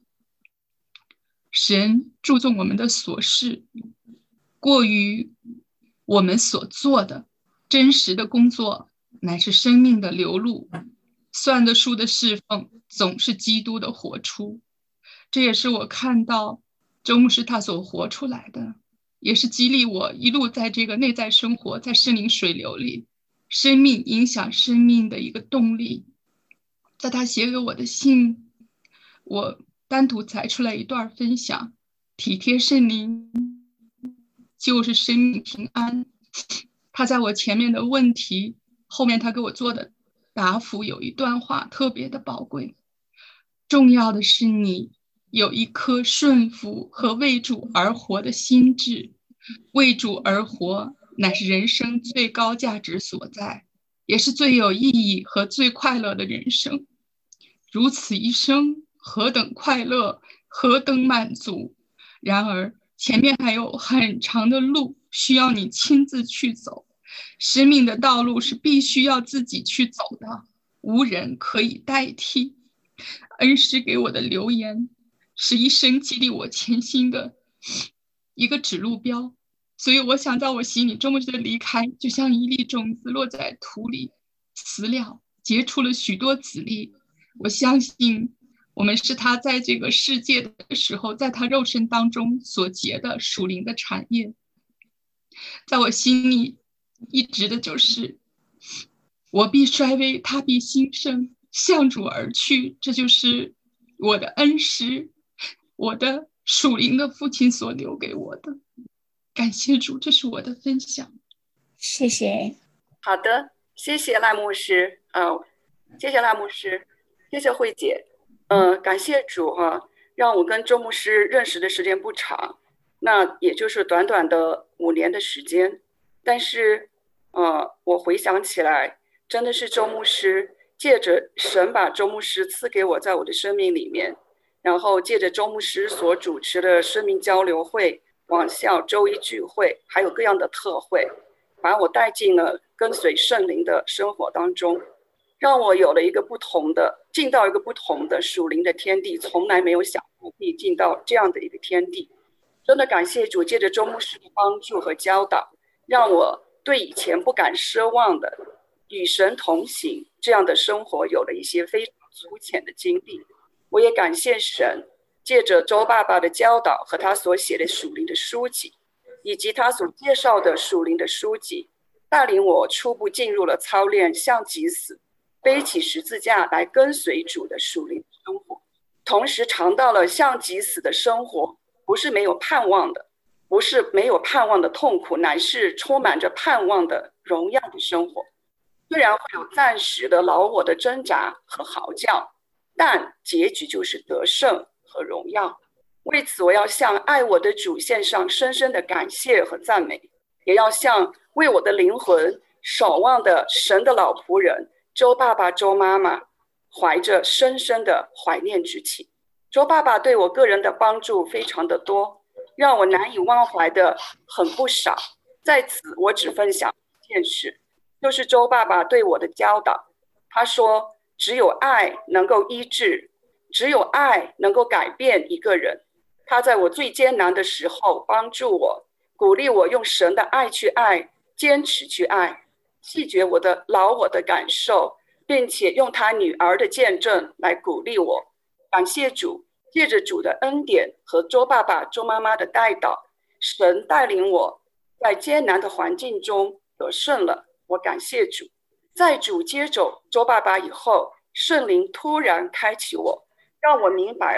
神注重我们的所事，过于我们所做的。真实的工作乃是生命的流露，算得数的侍奉总是基督的活出。这也是我看到周牧师他所活出来的，也是激励我一路在这个内在生活，在圣灵水流里，生命影响生命的一个动力。在他写给我的信，我单独摘出来一段分享，体贴圣灵就是生命平安。他在我前面的问题后面他给我做的答复有一段话特别的宝贵，重要的是你有一颗顺服和为主而活的心智，为主而活乃是人生最高价值所在，也是最有意义和最快乐的人生。如此一生何等快乐，何等满足，然而前面还有很长的路需要你亲自去走，生命的道路是必须要自己去走的，无人可以代替。恩师给我的留言是一生激励我前行的一个指路标，所以我想在我心里，周牧师的离开就像一粒种子落在土里，死了结出了许多子粒。我相信我们是他在这个世界的时候，在他肉身当中所结的属灵的产业。在我心里一直的就是我必衰微，他必兴盛，向主而去。这就是我的恩师，我的属灵的父亲所留给我的。感谢主，这是我的分享。 谢谢。 好的，谢谢赖牧师，呃，谢谢赖牧师，谢谢慧姐，呃，感谢主哈、啊，让我跟周牧师认识的时间不长，那也就是短短的五年的时间，但是，呃，我回想起来，真的是周牧师借着神把周牧师赐给我，在我的生命里面，然后借着周牧师所主持的生命交流会、网校周一聚会，还有各样的特会，把我带进了跟随圣灵的生活当中，让我有了一个不同的，进到一个不同的属灵的天地，从来没有想过可以进到这样的一个天地。真的感谢主，借着周牧师的帮助和教导，让我对以前不敢奢望的与神同行这样的生活有了一些非常粗浅的经历。我也感谢神，借着周爸爸的教导和他所写的属灵的书籍，以及他所介绍的属灵的书籍，带领我初步进入了操练向己死，背起十字架来跟随主的属灵生活，同时尝到了向己死的生活不是没有盼望的，不是没有盼望的痛苦，乃是充满着盼望的荣耀的生活。虽然会有暂时的老我的挣扎和嚎叫，但结局就是得胜和荣耀。为此，我要向爱我的主献上深深的感谢和赞美，也要向为我的灵魂守望的神的老仆人周爸爸、周妈妈怀着深深的怀念之情。周爸爸对我个人的帮助非常的多，让我难以忘怀的很不少。在此，我只分享一件事，就是周爸爸对我的教导。他说，只有爱能够医治，只有爱能够改变一个人。他在我最艰难的时候帮助我，鼓励我用神的爱去爱，坚持去爱，细觉我的老我的感受，并且用他女儿的见证来鼓励我。感谢主，借着主的恩典和周爸爸、周妈妈的带导，神带领我在艰难的环境中得胜了。我感谢主。在主接走周爸爸以后，圣灵突然开启我，让我明白了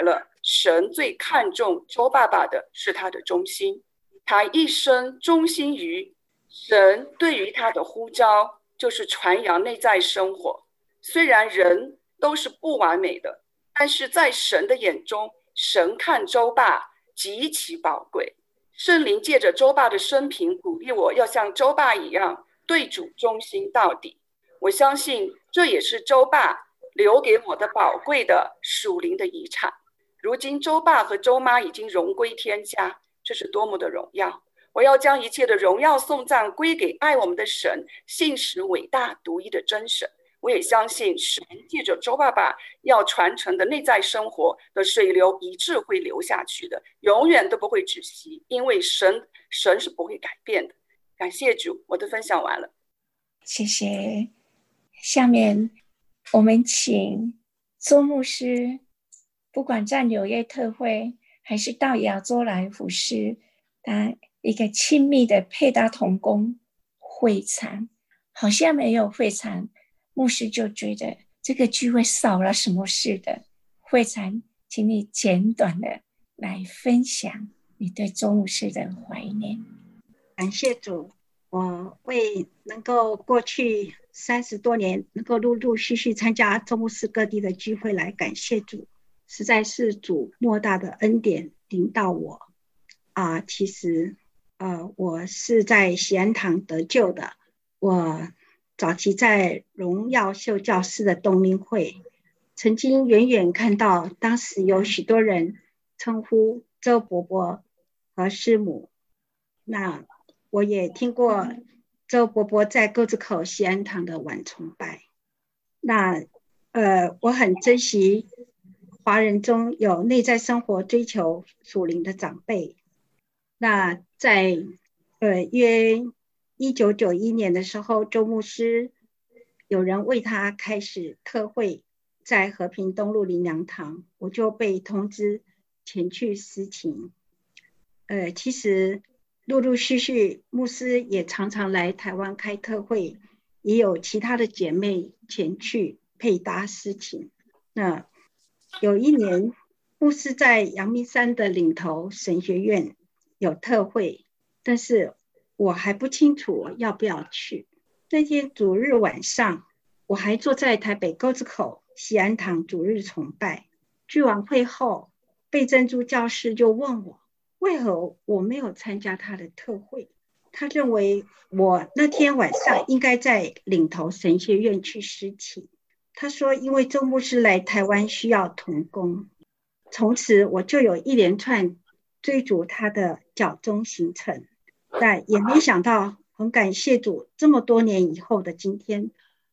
神最看重周爸爸的是他的忠心，他一生忠心于神对于他的呼召，就是传扬内在生活。虽然人都是不完美的，但是在神的眼中，神看周爸极其宝贵。圣灵借着周爸的生平鼓励我要像周爸一样对主忠心到底。我相信这也是周爸留给我的宝贵的属灵的遗产。如今周爸和周妈已经荣归天家，这是多么的荣耀！我要将一切的荣耀颂赞归给爱我们的神，信实伟大独一的真神。我也相信神借着周爸爸要传承的内在生活的水流一直会流下去的，永远都不会止息，因为神神是不会改变的。感谢主，我的分享完了。 谢谢。下面我们请周牧师，不管在纽约特会还是到亚洲来服侍，他一个亲密的配搭同工会场，好像没有会场，牧师就觉得这个聚会少了什么事的。会场，请你简短的来分享你对周牧师的怀念。 感谢主，我为能够过去三十多年能够陆陆续续参加周牧师各地的聚会来感谢主，实在是主莫大的恩典临到我啊！其实呃，我是在喜安堂得救的，我早期在荣耀秀教师的冬令会，曾经远远看到当时有许多人称呼周伯伯和师母，那我也听过周伯伯在沟子口喜安堂的晚崇拜。那呃，我很珍惜华人中有内在生活追求属灵的长辈。那在呃约一九九一年的时候，周牧师有人为他开始特会，在和平东路灵粮堂，我就被通知前去司琴。呃，其实陆陆续续牧师也常常来台湾开特会，也有其他的姐妹前去配搭司琴。那有一年牧师在阳明山的岭头神学院有特会，但是我还不清楚我要不要去。那天主日晚上，我还坐在台北沟子口喜安堂主日崇拜。聚完会后，贝珍珠教师就问我，为何我没有参加他的特会？他认为我那天晚上应该在岭头神学院去司琴。他说因为周牧师来台湾需要同工。从此我就有一连串追逐他的教宗行程，但也没想到，很感谢主，这么多年以后的今天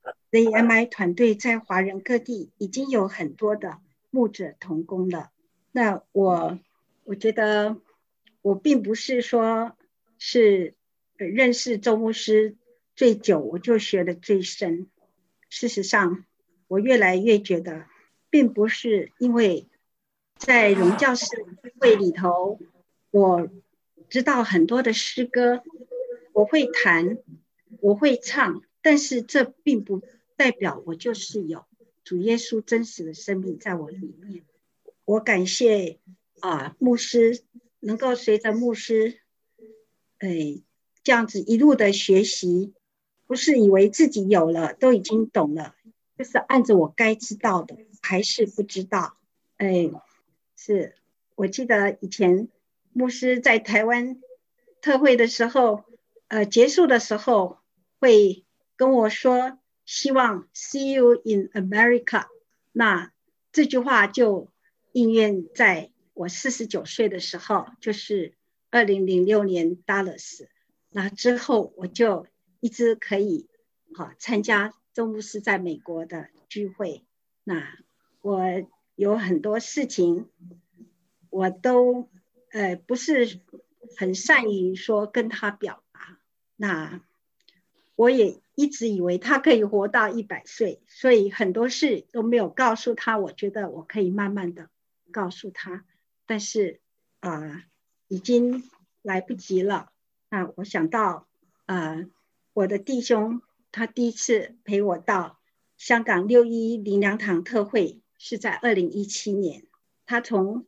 Z M I 团队在华人各地已经有很多的牧者同工了。那我我觉得我并不是说是认识周牧师最久我就学得最深，事实上我越来越觉得并不是因为在荣教士会里头我知道很多的诗歌，我会弹我会唱，但是这并不代表我就是有主耶稣真实的生命在我里面。我感谢啊牧师，能够随着牧师呃这样子一路的学习，不是以为自己有了都已经懂了，就是按着我该知道的还是不知道。哎，是我记得以前牧师在台湾特会的时候，呃，结束的时候会跟我说，希望 see you in America。那这句话就应验在我四十九岁的时候，就是二零零六年 Dallas。那之后我就一直可以好、啊、参加周牧师在美国的聚会。那我有很多事情我都呃不是很善于说跟他表达，那我也一直以为他可以活到一百岁，所以很多事都没有告诉他，我觉得我可以慢慢的告诉他，但是啊、呃、已经来不及了。那我想到呃我的弟兄他第一次陪我到香港六一灵粮堂特会是在二零一七年，他从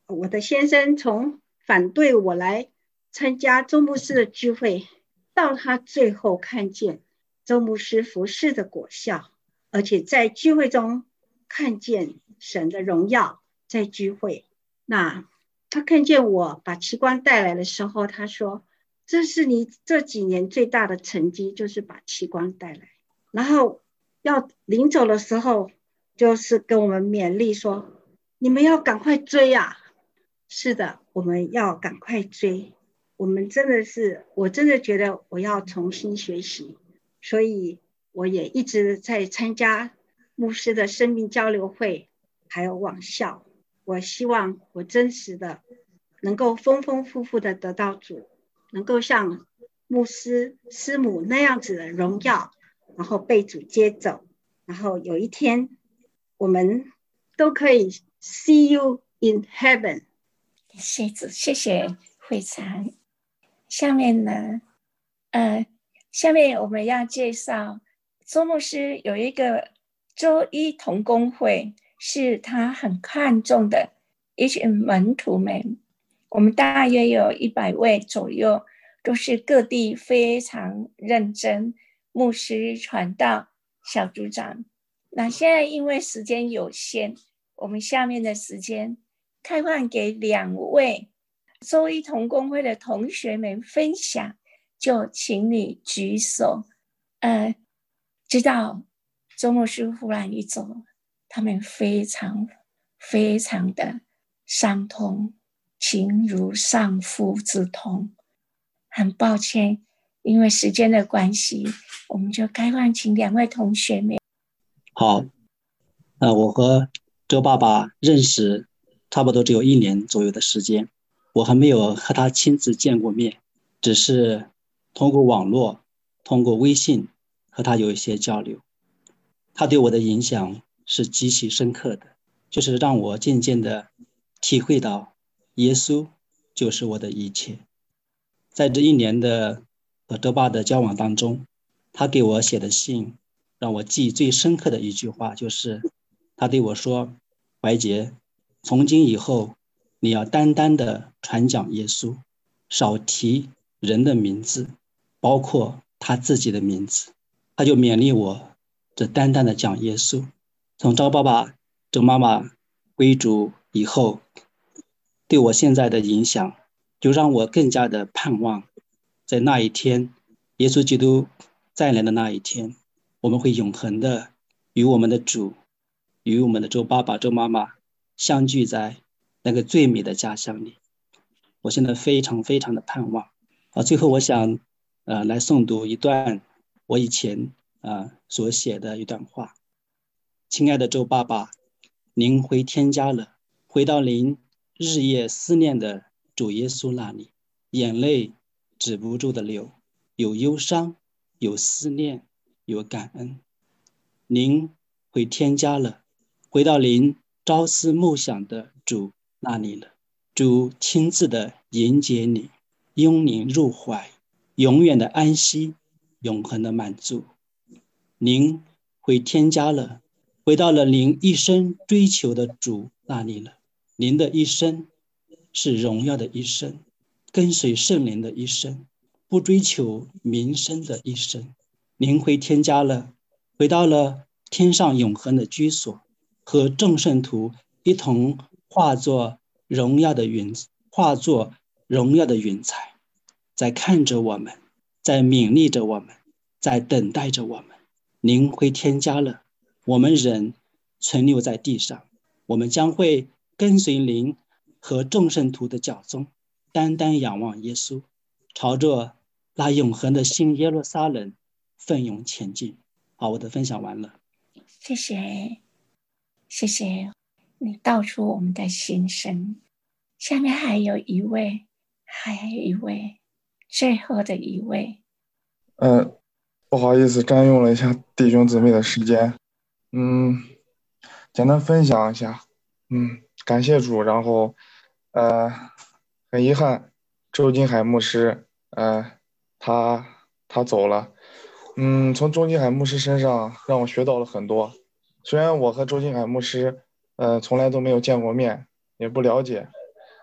我的先生从反对我来参加周牧师的聚会，到他最后看见周牧师服事的果效，而且在聚会中看见神的荣耀。在聚会，那他看见我把奇观带来的时候，他说这是你这几年最大的成绩，就是把奇观带来。然后要临走的时候，就是跟我们勉励说，你们要赶快追啊。是的，我们要赶快追。我们真的是，我真的觉得我要重新学习，所以我也一直在参加牧师的生命交流会，还有网校。我希望我真实的能够丰丰富富的得到主，能够像牧师师母那样子的荣耀，然后被主接走，然后有一天我们都可以 see you in heaven。 谢谢谢谢会长。下面呢呃，下面我们要介绍周牧师有一个周一同工会，是他很看重的一群门徒们。我们大约有一百位左右，都是各地非常认真牧师传道小组长。那现在因为时间有限，我们下面的时间开放给两位周一同工会的同学们分享，就请你举手。呃，知道周牧师忽然一走，他们非常非常的伤痛，情如丧父之痛。很抱歉，因为时间的关系，我们就开放请两位同学们。 好，呃，我和周爸爸认识差不多只有一年左右的时间，我还没有和他亲自见过面，只是通过网络，通过微信和他有一些交流。他对我的影响是极其深刻的，就是让我渐渐的体会到耶稣就是我的一切。在这一年的和周爸的交往当中，他给我写的信让我记忆最深刻的一句话，就是他对我说，怀杰，从今以后你要单单的传讲耶稣，少提人的名字，包括他自己的名字。他就勉励我这单单的讲耶稣。从周爸爸周妈妈归主以后，对我现在的影响就让我更加的盼望，在那一天耶稣基督再来的那一天，我们会永恒的与我们的主，与我们的周爸爸周妈妈相聚在那个最美的家乡里。我现在非常非常的盼望啊！最后我想呃来诵读一段我以前呃所写的一段话。亲爱的周爸爸，您回天家了，回到您日夜思念的主耶稣那里，眼泪止不住的流，有忧伤，有思念，有感恩。您回天家了，回到您朝思暮想的主那里了，主亲自的迎接你，拥你入怀，永远的安息，永恒的满足。您回天家了，回到了您一生追求的主那里了，您的一生是荣耀的一生，跟随圣灵的一生，不追求名声的一生。您回天家了，回到了天上永恒的居所，和众圣徒一同化作荣耀的云，化作荣耀的云彩，在看着我们，在勉励着我们，在等待着我们。您回天家了，我们人存留在地上，我们将会跟随您和众圣徒的脚踪，单单仰望耶稣，朝着那永恒的新耶路撒冷奋勇前进。好，我的分享完了。 谢谢，谢谢你道出我们的心声。下面还有一位，还有一位，最后的一位。 嗯，不好意思，占用了一下弟兄姊妹的时间。嗯，简单分享一下。嗯，感谢主。然后，呃，很遗憾，周金海牧师，呃，他他走了。嗯，从周金海牧师身上让我学到了很多。虽然我和周金海牧师，呃，从来都没有见过面，也不了解，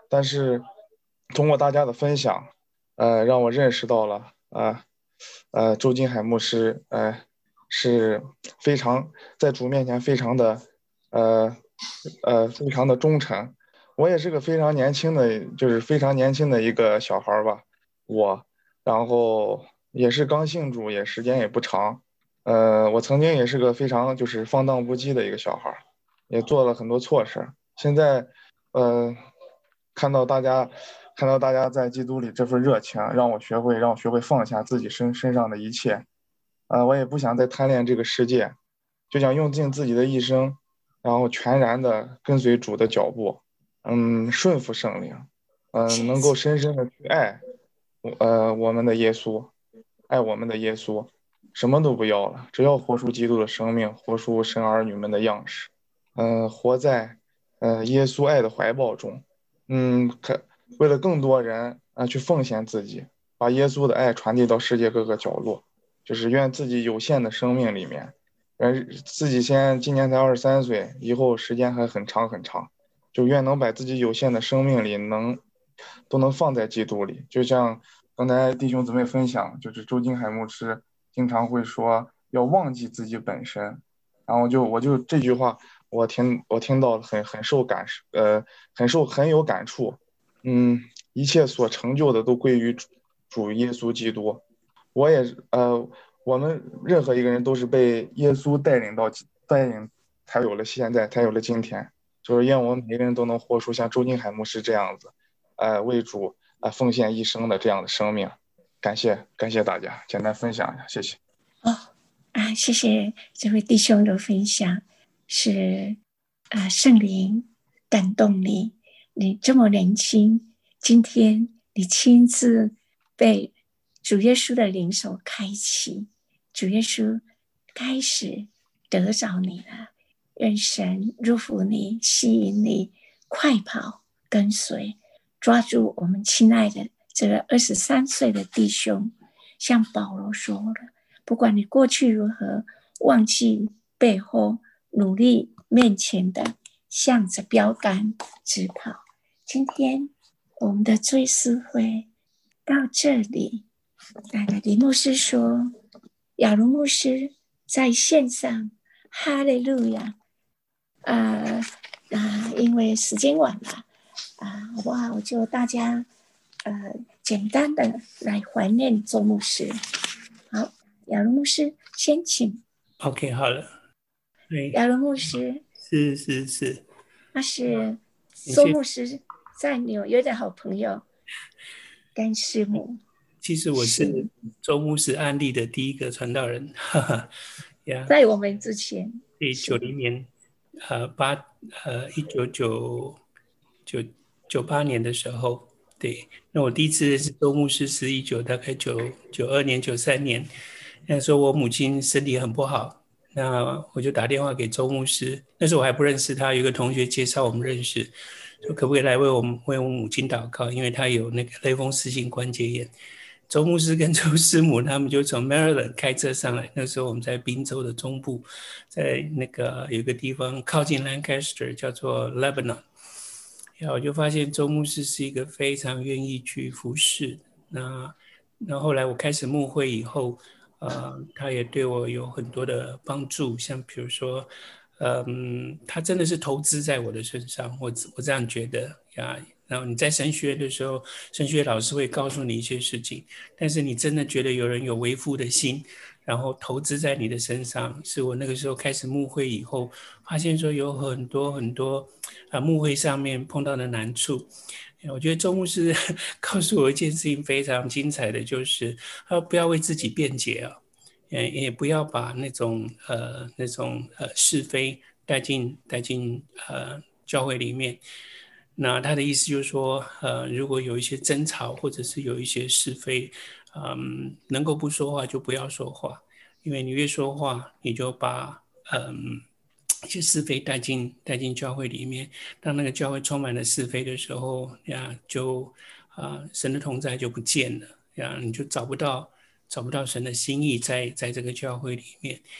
但是通过大家的分享，呃，让我认识到了，呃，呃，周金海牧师，呃，是非常在主面前非常的，呃，呃，非常的忠诚。我也是个非常年轻的，就是非常年轻的一个小孩吧，我，然后也是刚信主，也时间也不长，呃，我曾经也是个非常就是放荡不羁的一个小孩，也做了很多错事。现在，呃，看到大家，看到大家在基督里这份热情，让我学会，让我学会放下自己身身上的一切，呃，我也不想再贪恋这个世界，就想用尽自己的一生，然后全然的跟随主的脚步。嗯，顺服圣灵，嗯、呃，能够深深的去爱，呃，我们的耶稣，爱我们的耶稣，什么都不要了，只要活出基督的生命，活出神儿女们的样式，嗯、呃，活在，呃，耶稣爱的怀抱中，嗯，可为了更多人啊、呃，去奉献自己，把耶稣的爱传递到世界各个角落，就是愿自己有限的生命里面，人自己先今年才二十三岁，以后时间还很长很长。就愿能把自己有限的生命里能都能放在基督里，就像刚才弟兄姊妹分享，就是周金海牧师经常会说要忘记自己本身，然后就我就这句话我听我听到很很受感呃很受很有感触，嗯，一切所成就的都归于主耶稣基督，我也呃我们任何一个人都是被耶稣带领到带领才有了现在，才有了今天。就是愿我们每个人都能活出像周金海牧师这样子，呃，为主啊、呃、奉献一生的这样的生命。感谢感谢大家，简单分享一下，谢谢。 哦啊，谢谢这位弟兄的分享，是啊，圣灵感动你，你这么年轻，今天你亲自被主耶稣的灵所开启，主耶稣开始得着你了。愿神祝福你，吸引你，快跑跟随，抓住我们亲爱的这个二十三岁的弟兄。像保罗说的，不管你过去如何，忘记背后，努力面前的，向着标杆直跑。今天我们的追思会到这里，那个李牧师说，亚茹牧师在线上，哈利路亚。呃呃，因为时间晚了啊，好不好？我就大家呃简单的来怀念周牧师。好，亚茹牧师先请。 OK， 好了。 亚茹牧师是是是， 他是周牧师在纽约的好朋友跟师母。 其实我是周牧师案例的第一个传道人，哈哈呀， 在我们之前， 对，九零年。呃，八呃，一九九九九八年的时候，对，那我第一次认识周牧师是一九大概九九二年、九三年，那时候我母亲身体很不好，那我就打电话给周牧师，那时候我还不认识他，有一个同学介绍我们认识，说可不可以来为我们为我母亲祷告，因为他有那个类风湿性关节炎。周牧师跟周师母他们就从 Maryland 开车上来，那时候我们在宾州的中部，在那个有个地方靠近 Lancaster 叫做 Lebanon， 然后我就发现周牧师是一个非常愿意去服侍。那那后来我开始牧会以后，呃，他也对我有很多的帮助，像比如说，嗯，他真的是投资在我的身上，我我这样觉得呀。然后你在神学的时候，神学老师会告诉你一些事情，但是你真的觉得有人有为父的心，然后投资在你的身上，是我那个时候开始牧会以后，发现说有很多很多啊牧会上面碰到的难处。我觉得周牧师告诉我一件事情非常精彩的，就是他不要为自己辩解啊，也也不要把那种呃那种呃是非带进带进呃教会里面。那他的意思就是说，呃，如果有一些争吵，或者是有一些是非，嗯，能够不说话就不要说话，因为你越说话，你就把嗯一些是非带进带进教会里面。当那个教会充满了是非的时候，呀，就啊、呃、神的同在就不见了，呀，你就找不到找不到神的心意在在这个教会里面。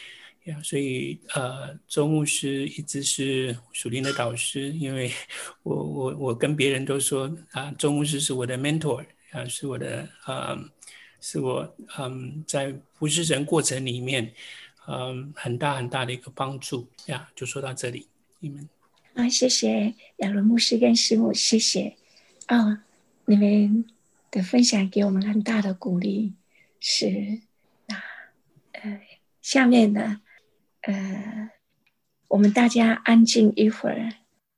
呀，所以呃，周牧师一直是属灵的导师，因为我我我跟别人都说啊，周牧师是我的 mentor 啊，是我的呃，是我嗯在服侍神过程里面嗯很大很大的一个帮助呀。就说到这里，你们啊，谢谢亚伦牧师跟师母，谢谢啊，你们的分享给我们很大的鼓励。是啊，呃，下面呢，呃，我们大家安静一会儿。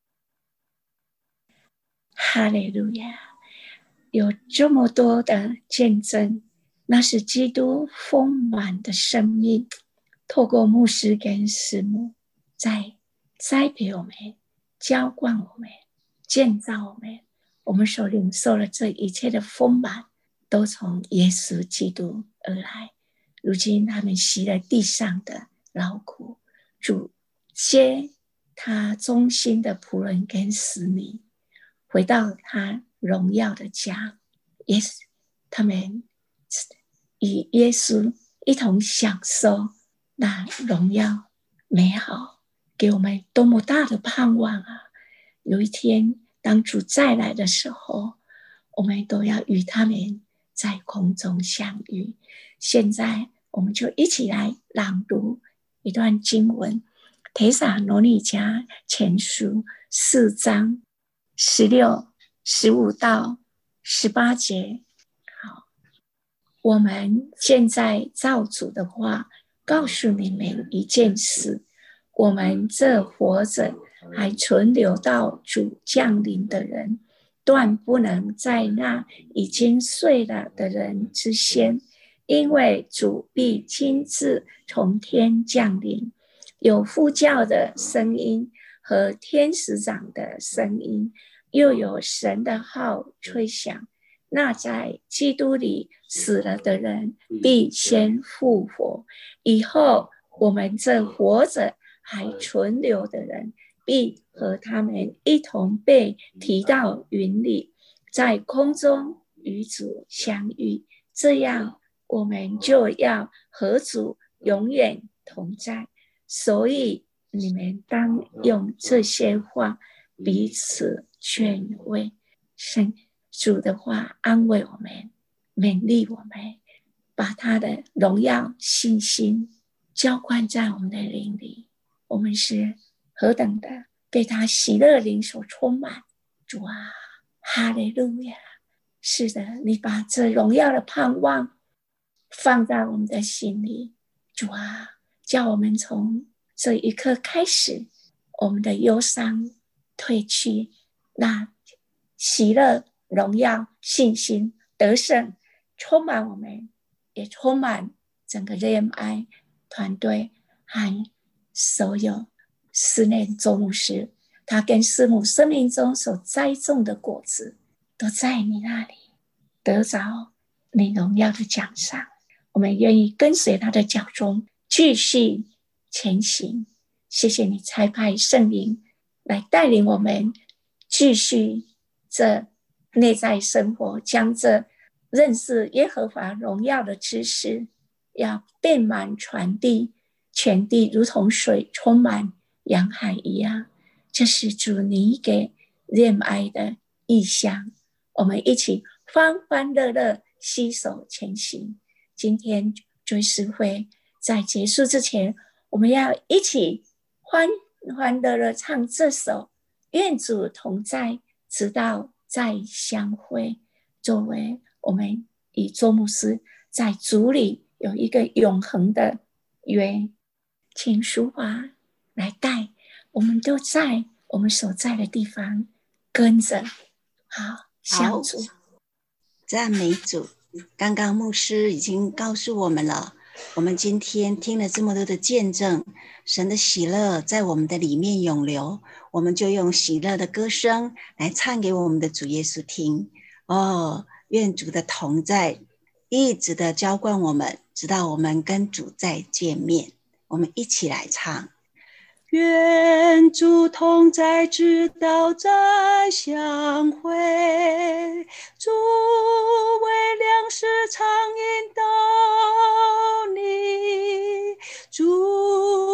哈利路亚！有这么多的见证，那是基督丰满的生命，透过牧师跟师母，在栽培我们、浇灌我们、建造我们。我们所领受的这一切的丰满，都从耶稣基督而来。如今他们习了地上的劳苦，主接他忠心的仆人跟使女，回到他荣耀的家。耶稣，他们与耶稣一同享受那荣耀美好，给我们多么大的盼望啊！有一天当主再来的时候，我们都要与他们在空中相遇。现在我们就一起来朗读一段经文，帖撒罗尼迦前书四章十六、十五到十八节。好，我们现在照主的话告诉你们一件事，我们这活着还存留到主降临的人，断不能在那已经睡了的人之先，因为主必亲自从天降临，有呼叫的声音和天使长的声音，又有神的号吹响，那在基督里死了的人必先复活，以后我们这活着还存留的人必和他们一同被提到云里，在空中与主相遇，这样我们就要和主永远同在。所以你们当用这些话彼此劝慰。神主的话安慰我们，勉励我们，把他的荣耀信心浇灌在我们的灵里。我们是何等的被他喜乐灵所充满。主啊，哈利路亚！是的，你把这荣耀的盼望放在我们的心里。主啊，叫我们从这一刻开始，我们的忧伤退去，那喜乐、荣耀、信心、得胜充满我们，也充满整个 R M I 团队和所有思念周牧师，他跟师母生命中所栽种的果子都在你那里得着你荣耀的奖赏。我们愿意跟随他的脚中继续前行。谢谢你差派圣灵来带领我们继续这内在生活，将这认识耶和华荣耀的知识要遍满传递全地，如同水充满洋海一样。这是主你给 R M I 的意象，我们一起欢欢乐乐携手前行。今天追思会在结束之前，我们要一起欢欢乐乐唱这首愿主同在，直到再相会，作为我们与周牧师在主里有一个永恒的约。请淑华来带，我们都在我们所在的地方跟着好向主。 赞美主。刚刚牧师已经告诉我们了，我们今天听了这么多的见证，神的喜乐在我们的里面涌流，我们就用喜乐的歌声来唱给我们的主耶稣听。哦，愿主的同在一直的浇灌我们，直到我们跟主再见面。我们一起来唱。愿主同在，直到再相会。主为粮食常引导你，主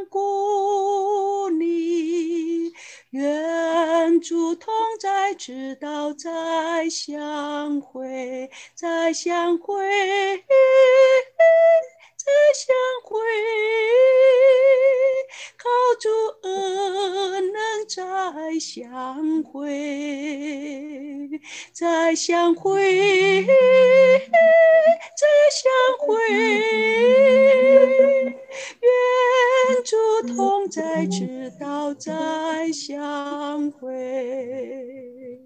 顾你，愿主同在，直到再相会，再相会，再相会，靠主恩能再相会，再相会，再相会，愿主同在，直到再相会。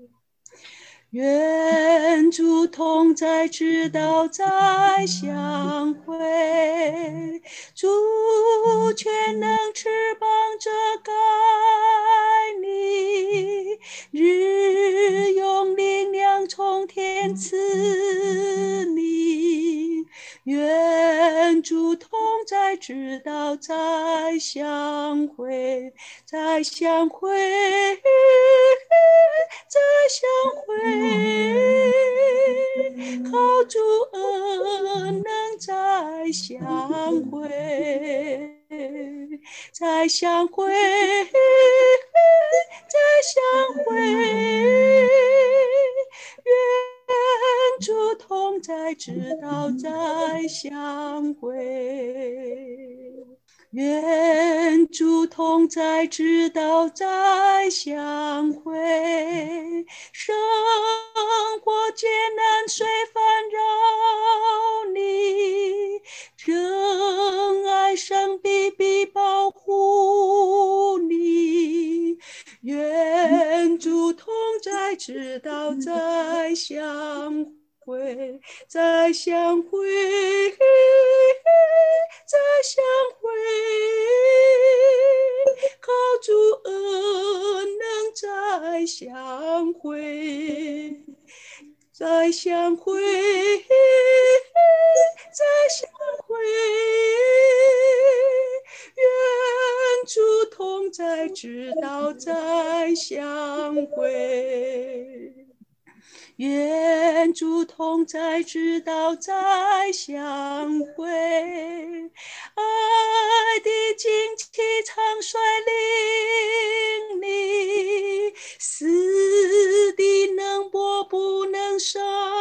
愿主同在，直到再相会。主全能翅膀遮盖你，日用力量从天赐你。愿主同在，直到再相会，再相会，再相会，靠主恩能再相会，再相会，再相会，愿主同在，直到再相会。愿主同在，直到再相会。生活艰难虽烦扰你，真爱神必必保护你。愿主同在，直到再相会，再相会，再相会，靠主恩能再相会，再相会，再相会，愿主同在，直到再相会。愿主同在，直到再相会。爱的旌旗常率领你，死的能搏不能伤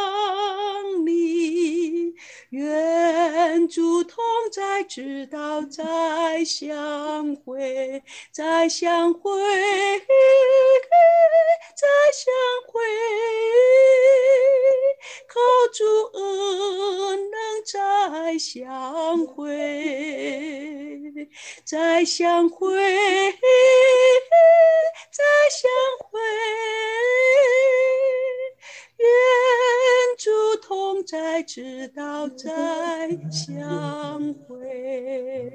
你。愿主同在，直到再相会，再相会，再相会，靠主恩能再相会，再相会，再相会，愿主同在，直到再相会。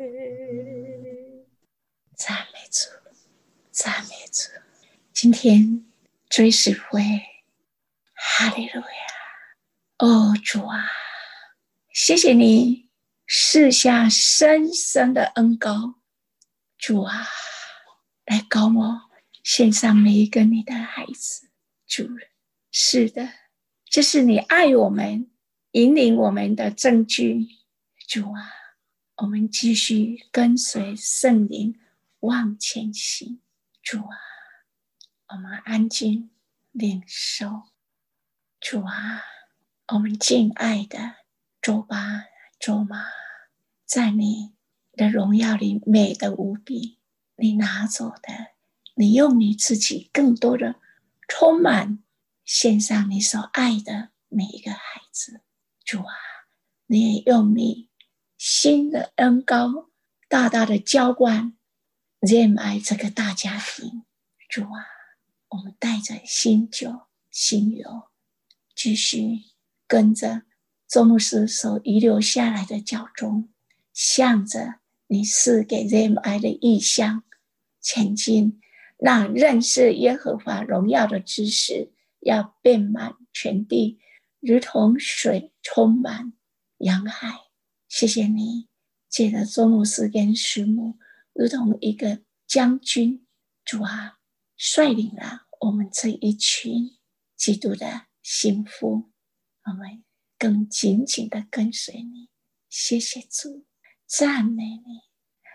赞美主，赞美主。今天追思会，哈利路亚！哦，主啊，谢谢你赐下深深的恩膏，主啊，来膏抹献上每一个你的孩子。主，是的，这是你爱我们、引领我们的证据。主啊，我们继续跟随圣灵往前行。主啊，我们安静领受。主啊，我们敬爱的周爸周妈，在你的荣耀里美得无比。你拿走的，你用你自己更多的充满献上你所爱的每一个孩子。主啊，你也用你新的恩膏大大的浇灌热爱这个大家庭。主啊，我们带着新酒新油，继续跟着周牧师所遗留下来的教宗，向着你赐给热爱的意向前进，让认识耶和华荣耀的知识要遍满全地，如同水充满洋海。谢谢你借着周牧师跟师母，如同一个将军，主啊，率领了我们这一群基督的心腹，我们更紧紧的跟随你。谢谢主，赞美你。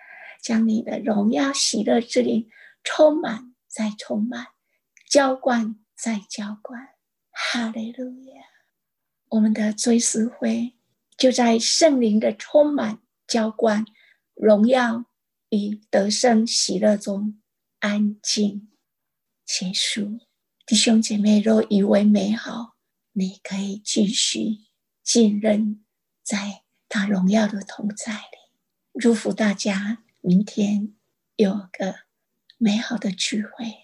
将你的荣耀喜乐之灵充满再充满，浇灌再浇灌。哈利路亚！我们的追思会就在圣灵的充满浇灌荣耀与得胜喜乐中安静结束。弟兄姐妹若以为美好，你可以继续浸润在他荣耀的同在里。祝福大家明天有个美好的聚会。